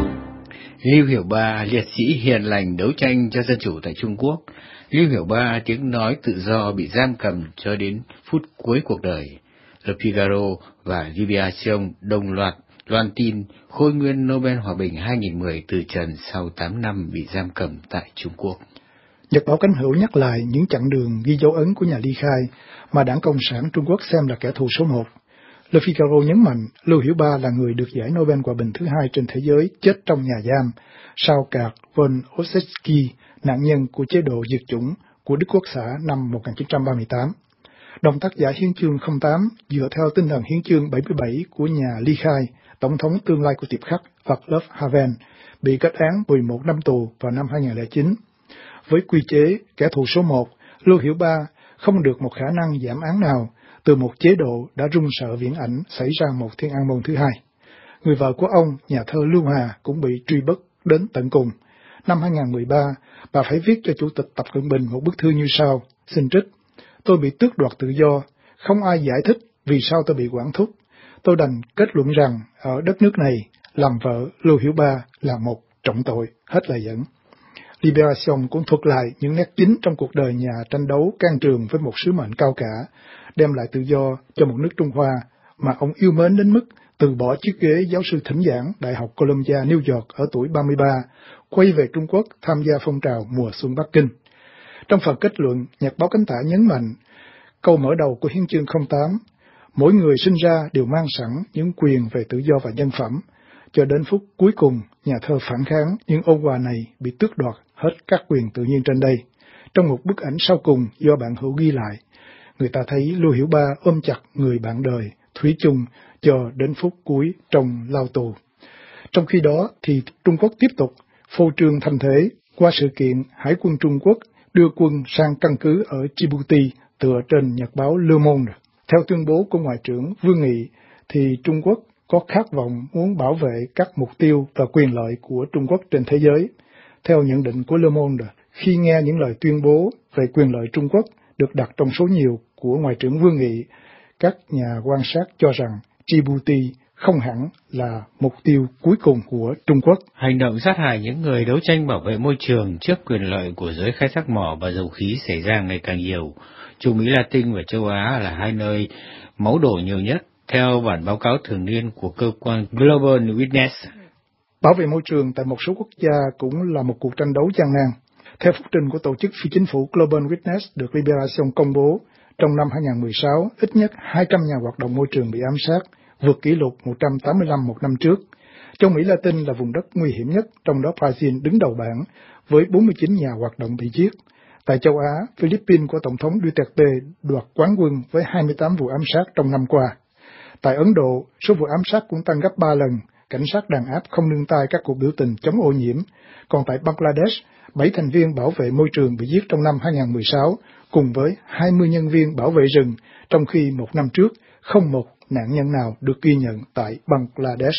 Lưu Hiểu Ba, liệt sĩ hiền lành đấu tranh cho dân chủ tại Trung Quốc. Lưu Hiểu Ba, tiếng nói tự do, bị giam cầm cho đến phút cuối cuộc đời. Le Figaro và Libération đồng loạt loan tin khôi nguyên Nobel Hòa bình 2010 từ trần sau 8 năm bị giam cầm tại Trung Quốc. Nhật báo Cánh Hữu nhắc lại những chặng đường ghi dấu ấn của nhà ly khai mà Đảng Cộng sản Trung Quốc xem là kẻ thù số 1. Le Figaro nhấn mạnh Lưu Hiểu Ba là người được giải Nobel Hòa bình thứ 2 trên thế giới chết trong nhà giam, sau Cạc von Ossetsky, nạn nhân của chế độ diệt chủng của Đức Quốc xã năm 1938. Đồng tác giả Hiến chương 08 dựa theo tinh thần Hiến chương 77 của nhà ly khai, tổng thống tương lai của Tiệp Khắc Václav Havel, bị kết án 11 năm tù vào năm 2009. Với quy chế kẻ thù số 1, Lưu Hiểu Ba không được một khả năng giảm án nào từ một chế độ đã run sợ viễn ảnh xảy ra một Thiên An môn thứ 2. Người vợ của ông, nhà thơ Lưu Hà, cũng bị truy bức đến tận cùng. Năm 2013, bà phải viết cho Chủ tịch Tập Cận Bình một bức thư như sau, xin trích: Tôi bị tước đoạt tự do, không ai giải thích vì sao tôi bị quản thúc. Tôi đành kết luận rằng ở đất nước này, làm vợ Lưu Hiểu Ba là một trọng tội, hết lời dẫn. Libération cũng thuật lại những nét chính trong cuộc đời nhà tranh đấu can trường với một sứ mệnh cao cả, đem lại tự do cho một nước Trung Hoa mà ông yêu mến đến mức từ bỏ chiếc ghế giáo sư thỉnh giảng Đại học Columbia New York ở tuổi 33, quay về Trung Quốc tham gia phong trào mùa xuân Bắc Kinh. Trong phần kết luận, Nhật báo Cánh Tả nhấn mạnh câu mở đầu của Hiến chương 08, mỗi người sinh ra đều mang sẵn những quyền về tự do và nhân phẩm. Cho đến phút cuối cùng, nhà thơ phản kháng, nhưng ô quà này bị tước đoạt hết các quyền tự nhiên trên đây. Trong một bức ảnh sau cùng do bạn Hữu ghi lại, người ta thấy Lưu Hiểu Ba ôm chặt người bạn đời, thủy chung, cho đến phút cuối trong lao tù. Trong khi đó thì Trung Quốc tiếp tục phô trương thanh thế qua sự kiện Hải quân Trung Quốc đưa quân sang căn cứ ở Djibouti tựa trên nhật báo Le Monde. Theo tuyên bố của Ngoại trưởng Vương Nghị, thì Trung Quốc có khát vọng muốn bảo vệ các mục tiêu và quyền lợi của Trung Quốc trên thế giới. Theo nhận định của Le Monde, khi nghe những lời tuyên bố về quyền lợi Trung Quốc được đặt trong số nhiều của Ngoại trưởng Vương Nghị, các nhà quan sát cho rằng Djibouti không hẳn là mục tiêu cuối cùng của Trung Quốc. Hành động sát hại những người đấu tranh bảo vệ môi trường trước quyền lợi của giới khai thác mỏ và dầu khí xảy ra ngày càng nhiều. Trung Mỹ Latin và châu Á là hai nơi máu đổ nhiều nhất, theo bản báo cáo thường niên của cơ quan Global Witness. Bảo vệ môi trường tại một số quốc gia cũng là một cuộc tranh đấu gian nan. Theo phúc trình của tổ chức phi chính phủ Global Witness được Libération công bố, trong năm 2016, ít nhất 200 nhà hoạt động môi trường bị ám sát, vượt kỷ lục 185 một năm trước. Châu Mỹ Latin là vùng đất nguy hiểm nhất, trong đó Brazil đứng đầu bảng, với 49 nhà hoạt động bị giết. Tại châu Á, Philippines của Tổng thống Duterte đoạt quán quân với 28 vụ ám sát trong năm qua. Tại Ấn Độ, số vụ ám sát cũng tăng gấp 3 lần, cảnh sát đàn áp không nương tay các cuộc biểu tình chống ô nhiễm. Còn tại Bangladesh, 7 thành viên bảo vệ môi trường bị giết trong năm 2016, cùng với 20 nhân viên bảo vệ rừng, trong khi một năm trước, không một nạn nhân nào được ghi nhận tại Bangladesh.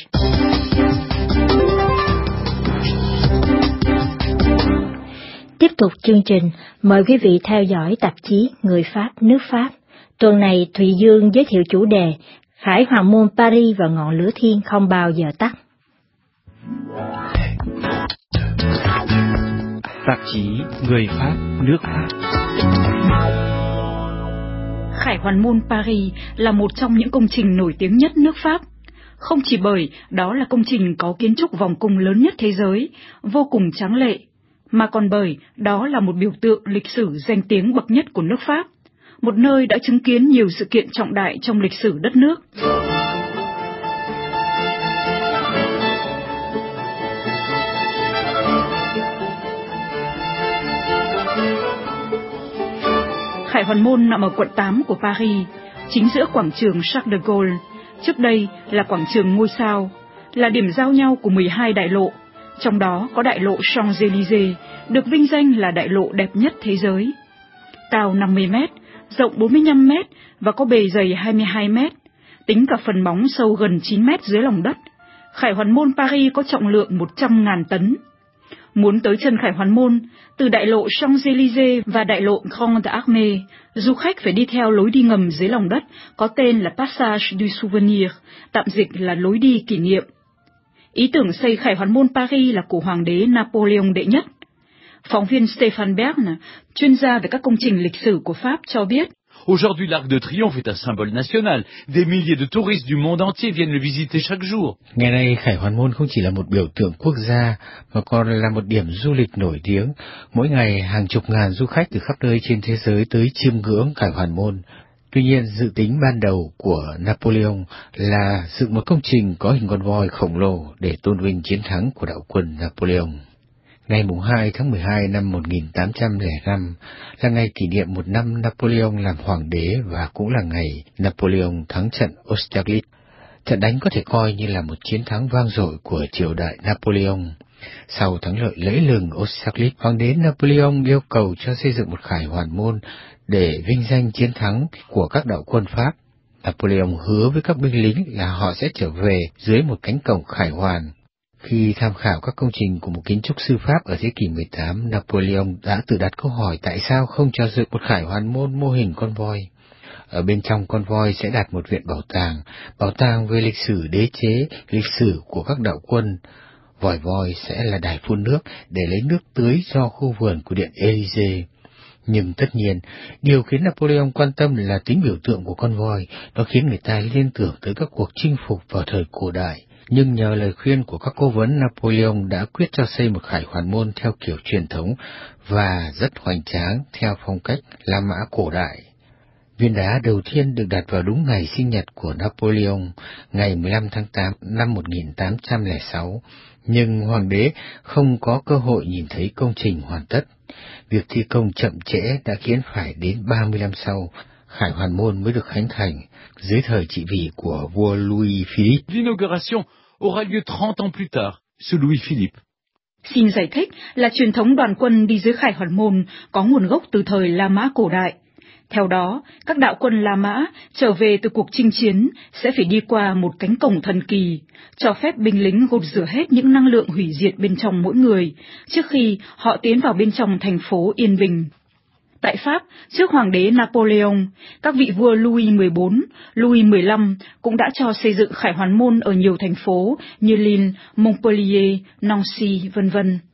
Tiếp tục chương trình, mời quý vị theo dõi tạp chí Người Pháp, nước Pháp. Tuần này, Thụy Dương giới thiệu chủ đề Khải Hoàng môn Paris và ngọn lửa thiên không bao giờ tắt. Tạp chí Người Pháp, nước Pháp. Khải Hoàn môn Paris là một trong những công trình nổi tiếng nhất nước Pháp. Không chỉ bởi đó là công trình có kiến trúc vòng cung lớn nhất thế giới, vô cùng tráng lệ, mà còn bởi đó là một biểu tượng lịch sử danh tiếng bậc nhất của nước Pháp, một nơi đã chứng kiến nhiều sự kiện trọng đại trong lịch sử đất nước. Khải Hoàn môn nằm ở quận 8 của Paris, chính giữa quảng trường Charles de Gaulle, trước đây là quảng trường Ngôi Sao, là điểm giao nhau của 12 đại lộ, trong đó có đại lộ Champs-Élysées, được vinh danh là đại lộ đẹp nhất thế giới. Cao 50 mét, rộng 45 mét và có bề dày 22 mét. tính cả phần móng sâu gần 9 mét dưới lòng đất. Khải hoàn môn Paris có trọng lượng 100.000 tấn. Muốn tới chân Khải hoàn môn, từ đại lộ Champs-Élysées và đại lộ Grande Armée, du khách phải đi theo lối đi ngầm dưới lòng đất có tên là Passage du Souvenir, tạm dịch là lối đi kỷ niệm. Ý tưởng xây Khải hoàn môn Paris là của Hoàng đế Napoleon đệ nhất. Phóng viên Stéphane Bern, chuyên gia về các công trình lịch sử của Pháp cho biết, Aujourd'hui, l'Arc de Triomphe est un symbole national. Des milliers de touristes du monde entier viennent le visiter chaque jour. Ngày nay, Khải hoàn môn không chỉ là một biểu tượng quốc gia, mà còn là một điểm du lịch nổi tiếng. Mỗi ngày, hàng chục ngàn du khách từ khắp nơi trên thế giới tới chiêm ngưỡng Khải hoàn môn. Tuy nhiên, dự tính ban đầu của Napoleon là dựng một công trình có hình con voi khổng lồ để tôn vinh chiến thắng của đạo quân Napoleon. Ngày 2 tháng 12 năm 1805 là ngày kỷ niệm một năm Napoleon làm hoàng đế và cũng là ngày Napoleon thắng trận Austerlitz. Trận đánh có thể coi như là một chiến thắng vang dội của triều đại Napoleon. Sau thắng lợi lẫy lừng Austerlitz, hoàng đế Napoleon yêu cầu cho xây dựng một khải hoàn môn để vinh danh chiến thắng của các đạo quân Pháp. Napoleon hứa với các binh lính là họ sẽ trở về dưới một cánh cổng khải hoàn. Khi tham khảo các công trình của một kiến trúc sư Pháp ở thế kỷ 18, Napoleon đã tự đặt câu hỏi tại sao không cho dựng một khải hoàn môn mô hình con voi. Ở bên trong con voi sẽ đặt một viện bảo tàng về lịch sử đế chế, lịch sử của các đạo quân. Vòi voi sẽ là đài phun nước để lấy nước tưới cho khu vườn của điện Élysée. Nhưng tất nhiên, điều khiến Napoleon quan tâm là tính biểu tượng của con voi, nó khiến người ta liên tưởng tới các cuộc chinh phục vào thời cổ đại. Nhưng nhờ lời khuyên của các cố vấn, Napoleon đã quyết cho xây một khải hoàn môn theo kiểu truyền thống và rất hoành tráng theo phong cách La Mã cổ đại. Viên đá đầu tiên được đặt vào đúng ngày sinh nhật của Napoleon, ngày 15 tháng 8 năm 1806, nhưng hoàng đế không có cơ hội nhìn thấy công trình hoàn tất. Việc thi công chậm trễ đã khiến phải đến 30 năm sau, khải hoàn môn mới được khánh thành dưới thời trị vì của vua Louis Philippe. L'inauguration aura lieu 30 ans plus tard, sous Louis Philippe. Xin giải thích là truyền thống đoàn quân đi dưới khải hoàn môn có nguồn gốc từ thời La Mã cổ đại. Theo đó, các đạo quân La Mã trở về từ cuộc chinh chiến sẽ phải đi qua một cánh cổng thần kỳ, cho phép binh lính gột rửa hết những năng lượng hủy diệt bên trong mỗi người, trước khi họ tiến vào bên trong thành phố yên bình. Tại Pháp, trước hoàng đế Napoleon, các vị vua Louis XIV, Louis XV cũng đã cho xây dựng khải hoàn môn ở nhiều thành phố như Lille, Montpellier, Nancy, v.v.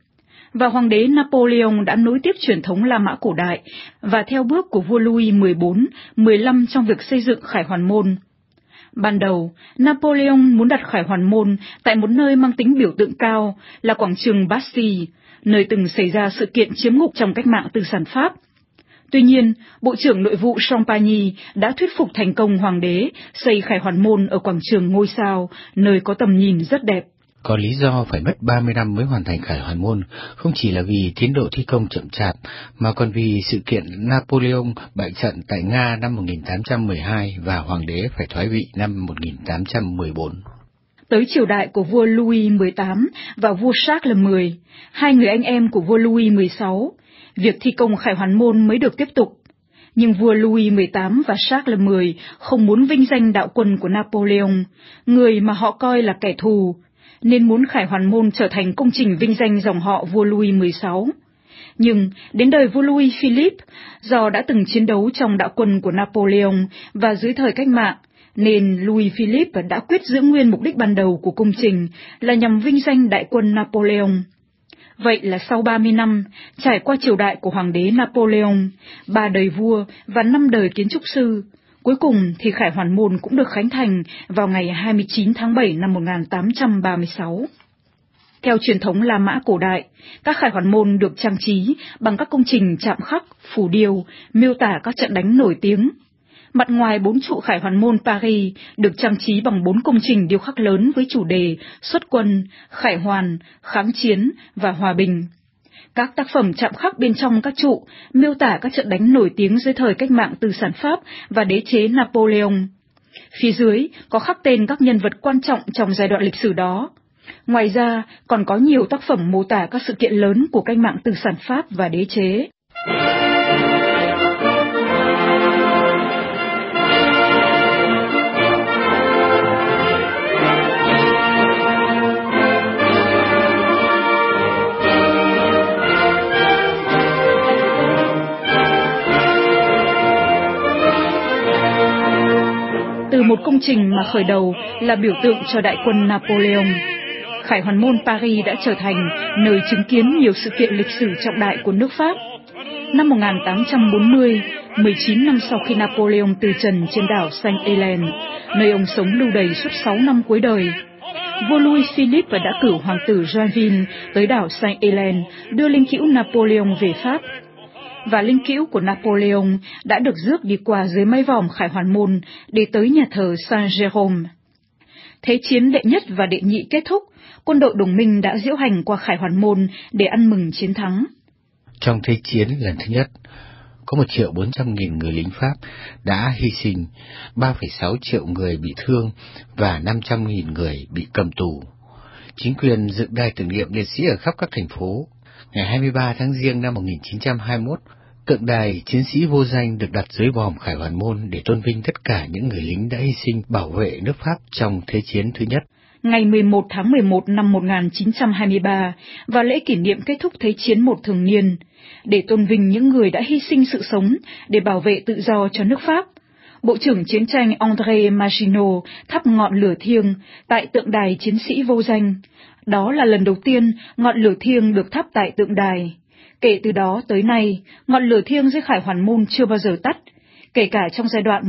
Và hoàng đế Napoleon đã nối tiếp truyền thống La Mã cổ đại và theo bước của vua Louis XIV, XV trong việc xây dựng khải hoàn môn. Ban đầu, Napoleon muốn đặt khải hoàn môn tại một nơi mang tính biểu tượng cao là quảng trường Bastille, nơi từng xảy ra sự kiện chiếm ngục trong cách mạng tư sản Pháp. Tuy nhiên, Bộ trưởng Nội vụ Champagne đã thuyết phục thành công hoàng đế xây khải hoàn môn ở quảng trường Ngôi Sao, nơi có tầm nhìn rất đẹp. Có lý do phải mất 30 năm mới hoàn thành khải hoàn môn, không chỉ là vì tiến độ thi công chậm chạp, mà còn vì sự kiện Napoleon bại trận tại Nga năm 1812 và hoàng đế phải thoái vị năm 1814. Tới triều đại của vua Louis XVIII và vua Charles X, hai người anh em của vua Louis XVI, việc thi công khải hoàn môn mới được tiếp tục. Nhưng vua Louis XVIII và Charles X không muốn vinh danh đạo quân của Napoleon, người mà họ coi là kẻ thù, nên muốn khải hoàn môn trở thành công trình vinh danh dòng họ vua Louis XVI. Nhưng đến đời vua Louis Philippe, do đã từng chiến đấu trong đạo quân của Napoleon và dưới thời cách mạng, nên Louis Philippe đã quyết giữ nguyên mục đích ban đầu của công trình là nhằm vinh danh đại quân Napoleon. Vậy là sau 30 năm, trải qua triều đại của hoàng đế Napoleon, 3 đời vua và 5 đời kiến trúc sư, cuối cùng thì khải hoàn môn cũng được khánh thành vào ngày 29 tháng 7 năm 1836. Theo truyền thống La Mã cổ đại, các khải hoàn môn được trang trí bằng các công trình chạm khắc, phù điêu, miêu tả các trận đánh nổi tiếng. Mặt ngoài 4 trụ khải hoàn môn Paris được trang trí bằng 4 công trình điêu khắc lớn với chủ đề xuất quân, khải hoàn, kháng chiến và hòa bình. Các tác phẩm chạm khắc bên trong các trụ miêu tả các trận đánh nổi tiếng dưới thời cách mạng tư sản Pháp và đế chế Napoleon. Phía dưới có khắc tên các nhân vật quan trọng trong giai đoạn lịch sử đó. Ngoài ra, còn có nhiều tác phẩm mô tả các sự kiện lớn của cách mạng tư sản Pháp và đế chế. một công trình mà khởi đầu là biểu tượng cho đại quân Napoleon, Khải Hoàn môn Paris đã trở thành nơi chứng kiến nhiều sự kiện lịch sử trọng đại của nước Pháp. Năm 1840, 19 năm sau khi Napoleon từ trần trên đảo Sainte-Hélène, nơi ông sống lưu đày suốt 6 năm cuối đời, vua Louis Philippe đã cử hoàng tử Joinville tới đảo Sainte-Hélène đưa linh cữu Napoleon về Pháp. Và linh cữu của Napoleon đã được rước đi qua dưới mái vòm Khải Hoàn môn để tới nhà thờ Saint-Jérôme. Thế chiến đệ nhất và đệ nhị kết thúc, quân đội đồng minh đã diễu hành qua Khải Hoàn môn để ăn mừng chiến thắng. Trong Thế chiến lần thứ nhất, có 1.400.000 người lính Pháp đã hy sinh, 3,6 triệu người bị thương và 500.000 người bị cầm tù. Chính quyền dựng đài tưởng niệm liệt sĩ ở khắp các thành phố. Ngày 23 tháng Giêng năm 1921, tượng đài chiến sĩ vô danh được đặt dưới vòm Khải Hoàn môn để tôn vinh tất cả những người lính đã hy sinh bảo vệ nước Pháp trong Thế chiến thứ nhất. Ngày 11 tháng 11 năm 1923 và lễ kỷ niệm kết thúc Thế chiến một thường niên, để tôn vinh những người đã hy sinh sự sống để bảo vệ tự do cho nước Pháp, Bộ trưởng Chiến tranh André Maginot thắp ngọn lửa thiêng tại tượng đài chiến sĩ vô danh. Đó là lần đầu tiên ngọn lửa thiêng được thắp tại tượng đài. Kể từ đó tới nay, ngọn lửa thiêng dưới Khải Hoàn môn chưa bao giờ tắt. Kể cả trong giai đoạn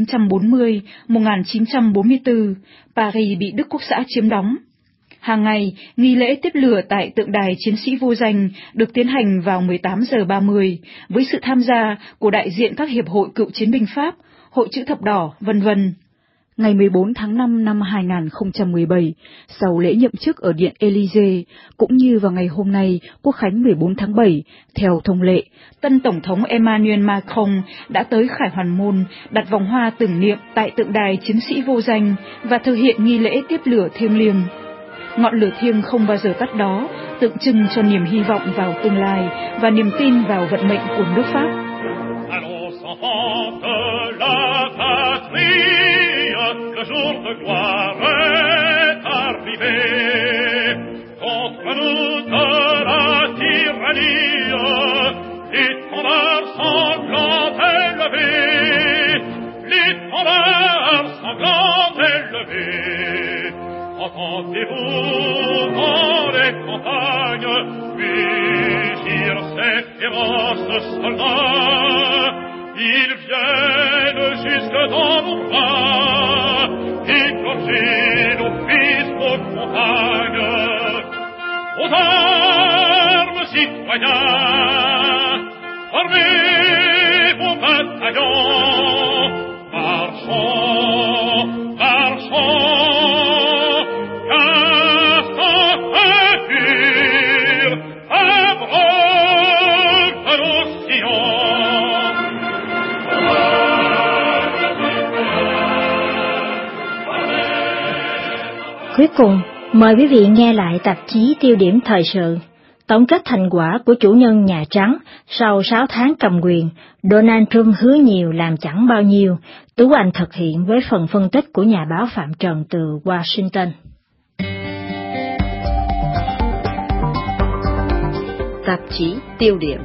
1940-1944, Paris bị Đức Quốc xã chiếm đóng. Hàng ngày, nghi lễ tiếp lửa tại tượng đài chiến sĩ vô danh được tiến hành vào 18 giờ 30 với sự tham gia của đại diện các hiệp hội cựu chiến binh Pháp, Hội Chữ Thập Đỏ, vân vân. Ngày 14 tháng 5 năm 2017, sau lễ nhậm chức ở Điện Élysée, cũng như vào ngày hôm nay, Quốc khánh 14 tháng 7, theo thông lệ, tân Tổng thống Emmanuel Macron đã tới Khải Hoàn môn đặt vòng hoa tưởng niệm tại tượng đài chiến sĩ vô danh và thực hiện nghi lễ tiếp lửa thiêng liêng. Ngọn lửa thiêng không bao giờ tắt đó, tượng trưng cho niềm hy vọng vào tương lai và niềm tin vào vận mệnh của nước Pháp. Le jour de gloire est arrivé. Contre nous de la tyrannie, l'étendard sanglant est levé. L'étendard sanglant est levé. Entendez-vous dans les campagnes mugir ces féroces soldats? Ils viennent jusque dans nos bras, égorger nos fils, nos compagnes. Aux armes, citoyens, formez vos bataillons, marchons, marchons, castons un pur, abroge de nos sillons. Cuối cùng, mời quý vị nghe lại tạp chí Tiêu điểm thời sự, tổng kết thành quả của chủ nhân Nhà Trắng sau 6 tháng cầm quyền, Donald Trump hứa nhiều làm chẳng bao nhiêu, Tú Anh thực hiện với phần phân tích của nhà báo Phạm Trần từ Washington. Tạp chí Tiêu điểm.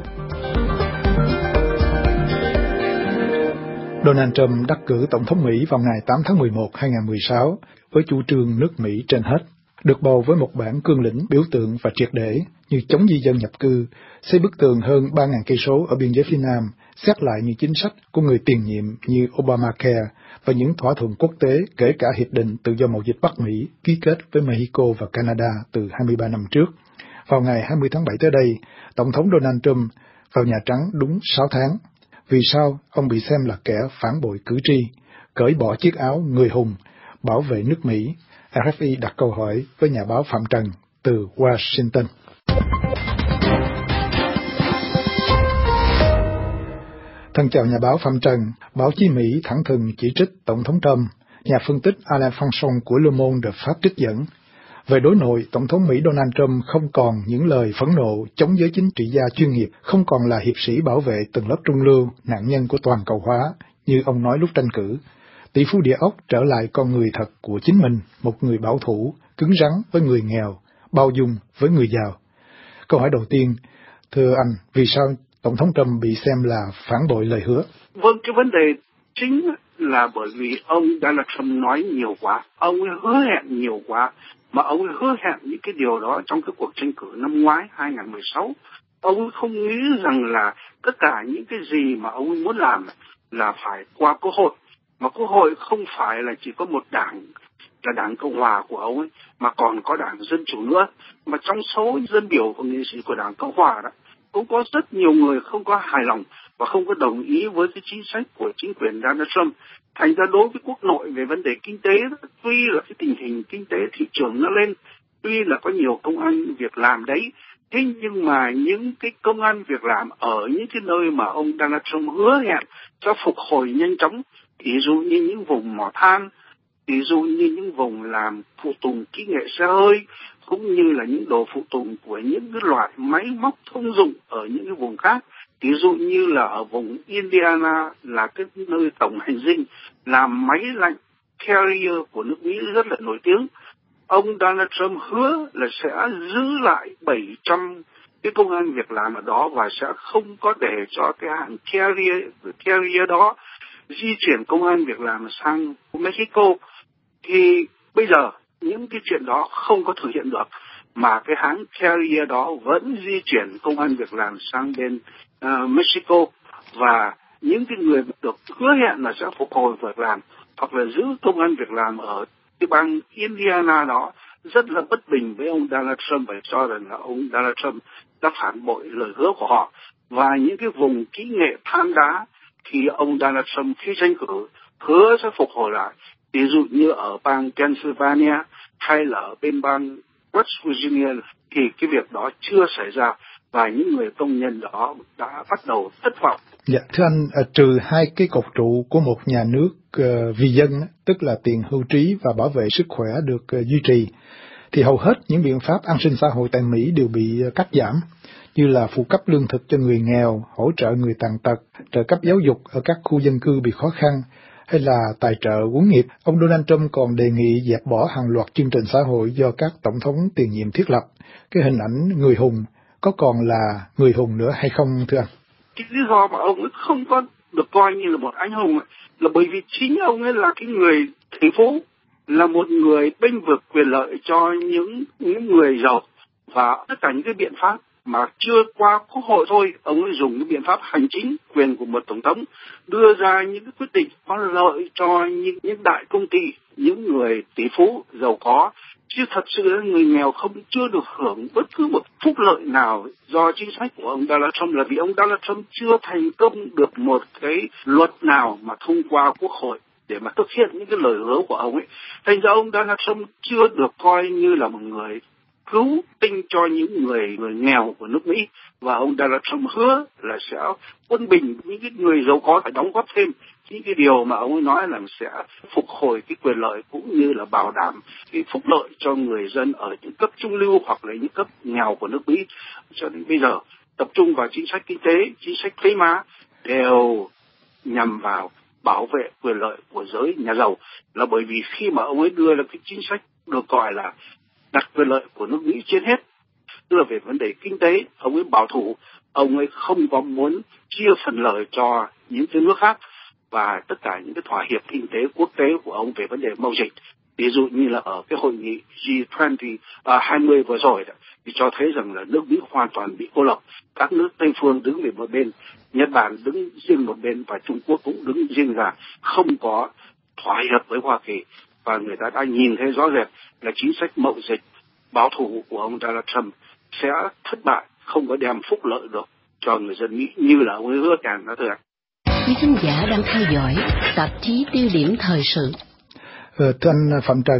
Donald Trump đắc cử Tổng thống Mỹ vào ngày 8 tháng 11, 2016 với chủ trương nước Mỹ trên hết, được bầu với một bản cương lĩnh biểu tượng và triệt để như chống di dân nhập cư, xây bức tường hơn 3.000 cây số ở biên giới phía Nam, xét lại những chính sách của người tiền nhiệm như Obamacare và những thỏa thuận quốc tế kể cả Hiệp định Tự do Mậu dịch Bắc Mỹ ký kết với Mexico và Canada từ 23 năm trước. Vào ngày 20 tháng 7 tới đây, Tổng thống Donald Trump vào Nhà Trắng đúng 6 tháng. Vì sao ông bị xem là kẻ phản bội cử tri, cởi bỏ chiếc áo người hùng, bảo vệ nước Mỹ? RFI đặt câu hỏi với nhà báo Phạm Trần từ Washington. Thân chào nhà báo Phạm Trần. Báo chí Mỹ thẳng thừng chỉ trích Tổng thống Trump. Nhà phân tích Alain Fanchon của Le Monde Pháp trích dẫn. Về đối nội, Tổng thống Mỹ Donald Trump không còn những lời phẫn nộ chống giới chính trị gia chuyên nghiệp, không còn là hiệp sĩ bảo vệ tầng lớp trung lưu, nạn nhân của toàn cầu hóa, như ông nói lúc tranh cử. Tỷ phú địa ốc trở lại con người thật của chính mình, một người bảo thủ, cứng rắn với người nghèo, bao dung với người giàu. Câu hỏi đầu tiên, thưa anh, vì sao Tổng thống Trump bị xem là phản bội lời hứa? Vâng, cái vấn đề chính là bởi vì ông Donald Trump nói nhiều quá, ông ấy hứa hẹn nhiều quá, mà ông ấy hứa hẹn những cái điều đó trong cái cuộc tranh cử năm ngoái 2016. Ông ấy không nghĩ rằng là tất cả những cái gì mà ông ấy muốn làm là phải qua Quốc hội, mà Quốc hội không phải là chỉ có một đảng là đảng Cộng hòa của ông ấy, mà còn có đảng Dân chủ nữa. Mà trong số dân biểu và nghị sĩ của đảng Cộng hòa đó cũng có rất nhiều người không có hài lòng và không có đồng ý với cái chính sách của chính quyền Donald Trump. Thành ra đối với quốc nội về vấn đề kinh tế, tuy là cái tình hình kinh tế thị trường nó lên, tuy là có nhiều công ăn việc làm đấy, thế nhưng mà những cái công ăn việc làm ở những cái nơi mà ông Donald Trump hứa hẹn sẽ phục hồi nhanh chóng, ví dụ như những vùng mỏ than, ví dụ như những vùng làm phụ tùng kỹ nghệ xe hơi, cũng như là những đồ phụ tùng của những cái loại máy móc thông dụng ở những cái vùng khác. Ví dụ như là ở vùng Indiana là cái nơi tổng hành dinh làm máy lạnh Carrier của nước Mỹ rất là nổi tiếng. Ông Donald Trump hứa là sẽ giữ lại 700 cái công ăn việc làm ở đó và sẽ không có để cho cái hãng Carrier đó di chuyển công ăn việc làm sang Mexico. Thì bây giờ những cái chuyện đó không có thực hiện được, mà cái hãng Carrier đó vẫn di chuyển công ăn việc làm sang bên Mexico, và những cái người được hứa hẹn là sẽ phục hồi việc làm hoặc là giữ công ăn việc làm ở cái bang Indiana đó rất là bất bình với ông Donald Trump và cho rằng là ông Donald Trump đã phản bội lời hứa của họ. Và những cái vùng kỹ nghệ than đá thì ông Donald Trump khi tranh cử hứa sẽ phục hồi lại, ví dụ như ở bang Pennsylvania hay là ở bên bang West Virginia thì cái việc đó chưa xảy ra và những người công nhân đó đã bắt đầu thất vọng. Dạ, thưa anh, trừ hai cái cột trụ của một nhà nước vì dân, tức là tiền hưu trí và bảo vệ sức khỏe được duy trì, thì hầu hết những biện pháp an sinh xã hội tại Mỹ đều bị cắt giảm, như là phụ cấp lương thực cho người nghèo, hỗ trợ người tàn tật, trợ cấp giáo dục ở các khu dân cư bị khó khăn, hay là tài trợ huấn nghiệp. Ông Donald Trump còn đề nghị dẹp bỏ hàng loạt chương trình xã hội do các tổng thống tiền nhiệm thiết lập. Cái hình ảnh người hùng có còn là người hùng nữa hay không, thưa anh? Cái lý do mà ông ấy không có được coi như là một anh hùng là bởi vì chính ông ấy là cái người tỷ phú, là một người bênh vực quyền lợi cho những người giàu, và tất cả những cái biện pháp mà chưa qua Quốc hội thôi, ông ấy dùng cái biện pháp hành chính quyền của một tổng thống đưa ra những cái quyết định có lợi cho những đại công ty, những người tỷ phú giàu có, chứ thật sự là người nghèo chưa được hưởng bất cứ một phúc lợi nào do chính sách của ông Donald Trump, là vì ông Donald Trump chưa thành công được một cái luật nào mà thông qua Quốc hội để mà thực hiện những cái lời hứa của ông ấy. Thành ra ông Donald Trump chưa được coi như là một người cứu tinh cho những người nghèo của nước Mỹ, và ông Donald Trump hứa là sẽ quân bình những cái người giàu có phải đóng góp thêm những cái điều mà ông ấy nói là sẽ phục hồi cái quyền lợi cũng như là bảo đảm cái phúc lợi cho người dân ở những cấp trung lưu hoặc là những cấp nghèo của nước Mỹ. Cho đến bây giờ tập trung vào chính sách kinh tế, chính sách thuế má đều nhằm vào bảo vệ quyền lợi của giới nhà giàu, là bởi vì khi mà ông ấy đưa ra cái chính sách được gọi là đặt quyền lợi của nước Mỹ trên hết, tức là về vấn đề kinh tế, ông ấy bảo thủ, ông ấy không có muốn chia phần lợi cho những cái nước khác, và tất cả những cái thỏa hiệp kinh tế quốc tế của ông về vấn đề mậu dịch, ví dụ như là ở cái hội nghị G20 20 vừa rồi đó, thì cho thấy rằng là nước Mỹ hoàn toàn bị cô lập, các nước Tây phương đứng về một bên, Nhật Bản đứng riêng một bên và Trung Quốc cũng đứng riêng ra, không có thỏa hiệp với Hoa Kỳ, và người ta đã nhìn thấy rõ rệt là chính sách mậu dịch bảo thủ của ông Donald Trump sẽ thất bại, không có đem phúc lợi được cho người dân Mỹ như là ông ấy hứa hẹn đó, thưa anh. Quý khán giả đang theo dõi tạp chí Tiêu điểm thời sự. Thưa anh Phạm Trần,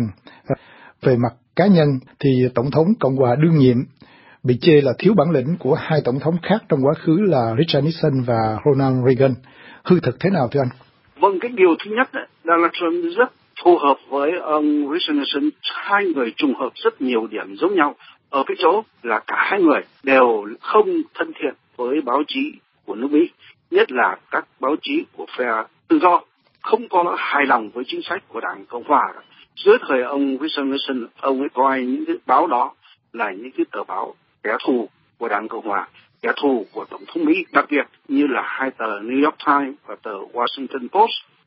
về mặt cá nhân thì Tổng thống Cộng hòa đương nhiệm bị chê là thiếu bản lĩnh của hai tổng thống khác trong quá khứ là Richard Nixon và Ronald Reagan. Hư thực thế nào thưa anh? Vâng, cái điều thứ nhất đấy, Donald Trump rất phù hợp với ông Richard Nixon. Hai người trùng hợp rất nhiều điểm giống nhau ở cái chỗ là cả hai người đều không thân thiện với báo chí của nước Mỹ, nhất là các báo chí của phe tự do, không có hài lòng với chính sách của Đảng Cộng hòa. Dưới thời ông Richard Nixon, ông ấy coi những cái báo đó là những cái tờ báo kẻ thù của Đảng Cộng hòa, kẻ thù của Tổng thống Mỹ, đặc biệt như là hai tờ New York Times và tờ Washington Post.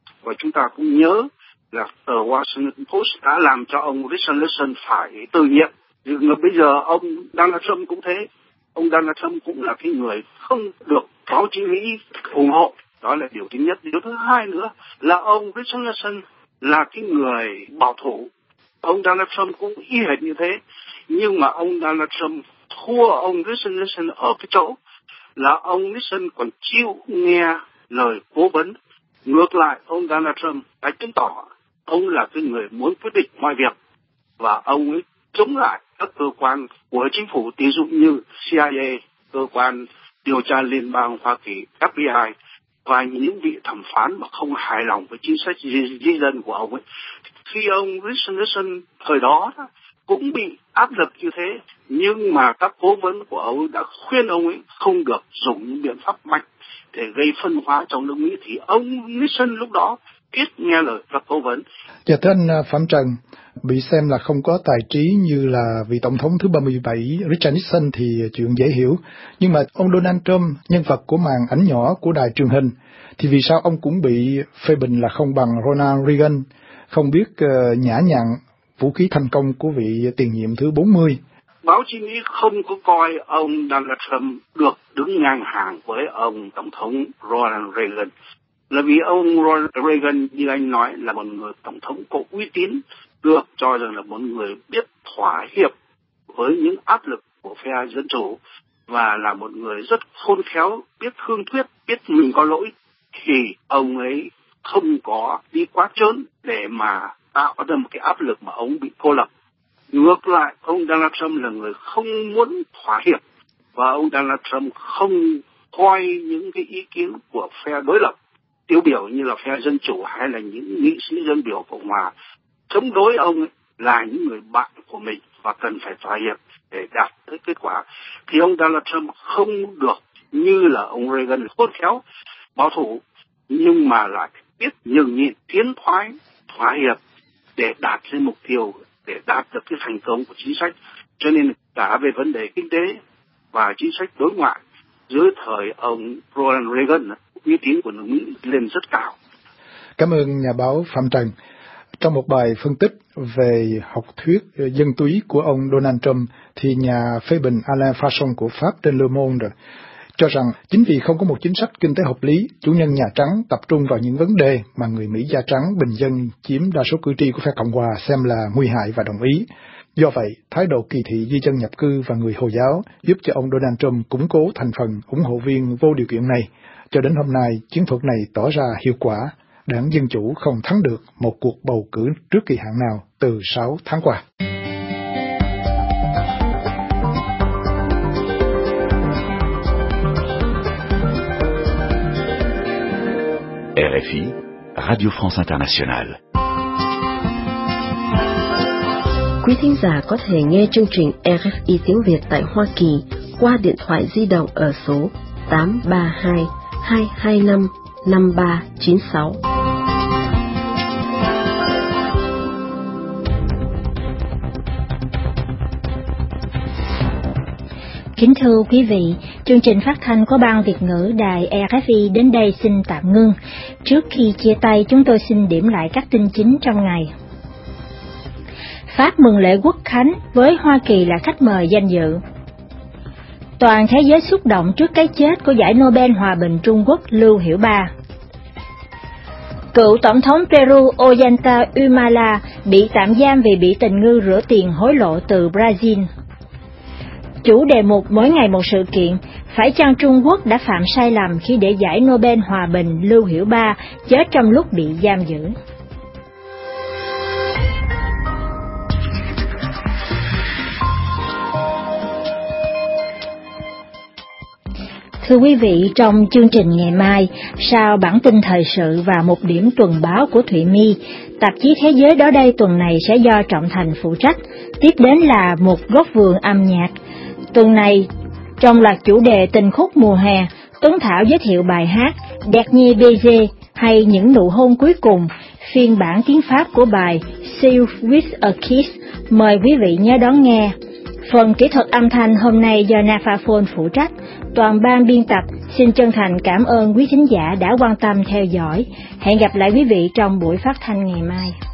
Và chúng ta cũng nhớ là tờ Washington Post đã làm cho ông Richard Nixon phải từ nhiệm. Nhưng mà bây giờ ông Donald Trump cũng thế. Ông Donald Trump cũng là cái người không được báo chí Mỹ ủng hộ. Đó là điều thứ nhất. Điều thứ hai nữa là ông Richard Nixon là cái người bảo thủ. Ông Donald Trump cũng y hệt như thế. Nhưng mà ông Donald Trump thua ông Richard Nixon ở cái chỗ là ông Nixon còn chịu nghe lời cố vấn. Ngược lại, ông Donald Trump đã chứng tỏ ông là cái người muốn quyết định mọi việc. Và ông ấy chống lại các cơ quan của chính phủ, ví dụ như CIA, cơ quan điều tra liên bang Hoa Kỳ, FBI, và những vị thẩm phán mà không hài lòng với chính sách di dân của ông ấy. Khi ông Richard Nixon thời đó cũng bị áp lực như thế, nhưng mà các cố vấn của ông đã khuyên ông ấy không được dùng những biện pháp mạnh để gây phân hóa trong nước Mỹ, thì ông Nixon lúc đó biết nghe lời các cố vấn. Dạ thưa anh Phạm Trần, bị xem là không có tài trí như là vị tổng thống thứ 37 Richard Nixon thì chuyện dễ hiểu, nhưng mà ông Donald Trump, nhân vật của màn ảnh nhỏ của đài truyền hình, thì vì sao ông cũng bị phê bình là không bằng Ronald Reagan, không biết nhã nhặn vũ khí thành công của vị tiền nhiệm thứ 40? Báo chí Mỹ không có coi ông Donald Trump được đứng ngang hàng với ông tổng thống Ronald Reagan. Là vì ông Ronald Reagan, như anh nói, là một người tổng thống có uy tín, được cho rằng là một người biết thỏa hiệp với những áp lực của phe dân chủ, và là một người rất khôn khéo, biết thương thuyết, biết mình có lỗi, thì ông ấy không có đi quá trớn để mà tạo ra một cái áp lực mà ông bị cô lập. Ngược lại, ông Donald Trump là người không muốn thỏa hiệp, và ông Donald Trump không coi những cái ý kiến của phe đối lập tiêu biểu như là phe dân chủ hay là những nghị sĩ dân biểu Cộng hòa chống đối ông ấy là những người bạn của mình và cần phải thỏa hiệp để đạt tới kết quả. Thì ông Donald Trump không được như là ông Reagan khôn khéo, bảo thủ, nhưng mà lại biết nhường nhịn, tiến thoái, thỏa hiệp để đạt đến mục tiêu, để đạt được cái thành công của chính sách. Cho nên cả về vấn đề kinh tế và chính sách đối ngoại, dưới thời ông Ronald Reagan, uy tín của nước Mỹ lên rất cao. Cảm ơn nhà báo Phạm Trần. Trong một bài phân tích về học thuyết dân túy của ông Donald Trump, thì nhà phê bình Alain Fasson của Pháp trên Le Monde cho rằng chính vì không có một chính sách kinh tế hợp lý, chủ nhân Nhà Trắng tập trung vào những vấn đề mà người Mỹ da trắng bình dân chiếm đa số cử tri của phe Cộng hòa xem là nguy hại và đồng ý. Do vậy, thái độ kỳ thị di dân nhập cư và người Hồi giáo giúp cho ông Donald Trump củng cố thành phần ủng hộ viên vô điều kiện này. Cho đến hôm nay, chiến thuật này tỏ ra hiệu quả. Đảng Dân Chủ không thắng được một cuộc bầu cử trước kỳ hạn nào từ 6 tháng qua. RFI, Radio France Internationale. Quý thính giả có thể nghe chương trình RFI tiếng Việt tại Hoa Kỳ qua điện thoại di động ở số 832 225 5396. Kính thưa quý vị, chương trình phát thanh của Ban Việt ngữ đài RFI đến đây xin tạm ngưng. Trước khi chia tay, chúng tôi xin điểm lại các tin chính trong ngày. Pháp mừng lễ Quốc khánh với Hoa Kỳ là khách mời danh dự. Toàn thế giới xúc động trước cái chết của giải Nobel Hòa bình Trung Quốc Lưu Hiểu Ba. Cựu Tổng thống Peru Ollanta Humala bị tạm giam vì bị tình ngư rửa tiền hối lộ từ Brazil. Chủ đề mục Mỗi ngày một sự kiện, phải chăng Trung Quốc đã phạm sai lầm khi để giải Nobel Hòa bình Lưu Hiểu Ba chết trong lúc bị giam giữ? Thưa quý vị, trong chương trình ngày mai, sau bản tin thời sự và một điểm tuần báo của Thụy My, tạp chí Thế giới đó đây tuần này sẽ do Trọng Thành phụ trách. Tiếp đến là một góc vườn âm nhạc. Tuần này, trong loạt chủ đề tình khúc mùa hè, Tuấn Thảo giới thiệu bài hát Dernier Baiser hay Những nụ hôn cuối cùng, phiên bản tiếng Pháp của bài Seal with a Kiss. Mời quý vị nhớ đón nghe. Phần kỹ thuật âm thanh hôm nay do Nafaphone phụ trách. toàn ban biên tập xin chân thành cảm ơn quý thính giả đã quan tâm theo dõi. Hẹn gặp lại quý vị trong buổi phát thanh ngày mai.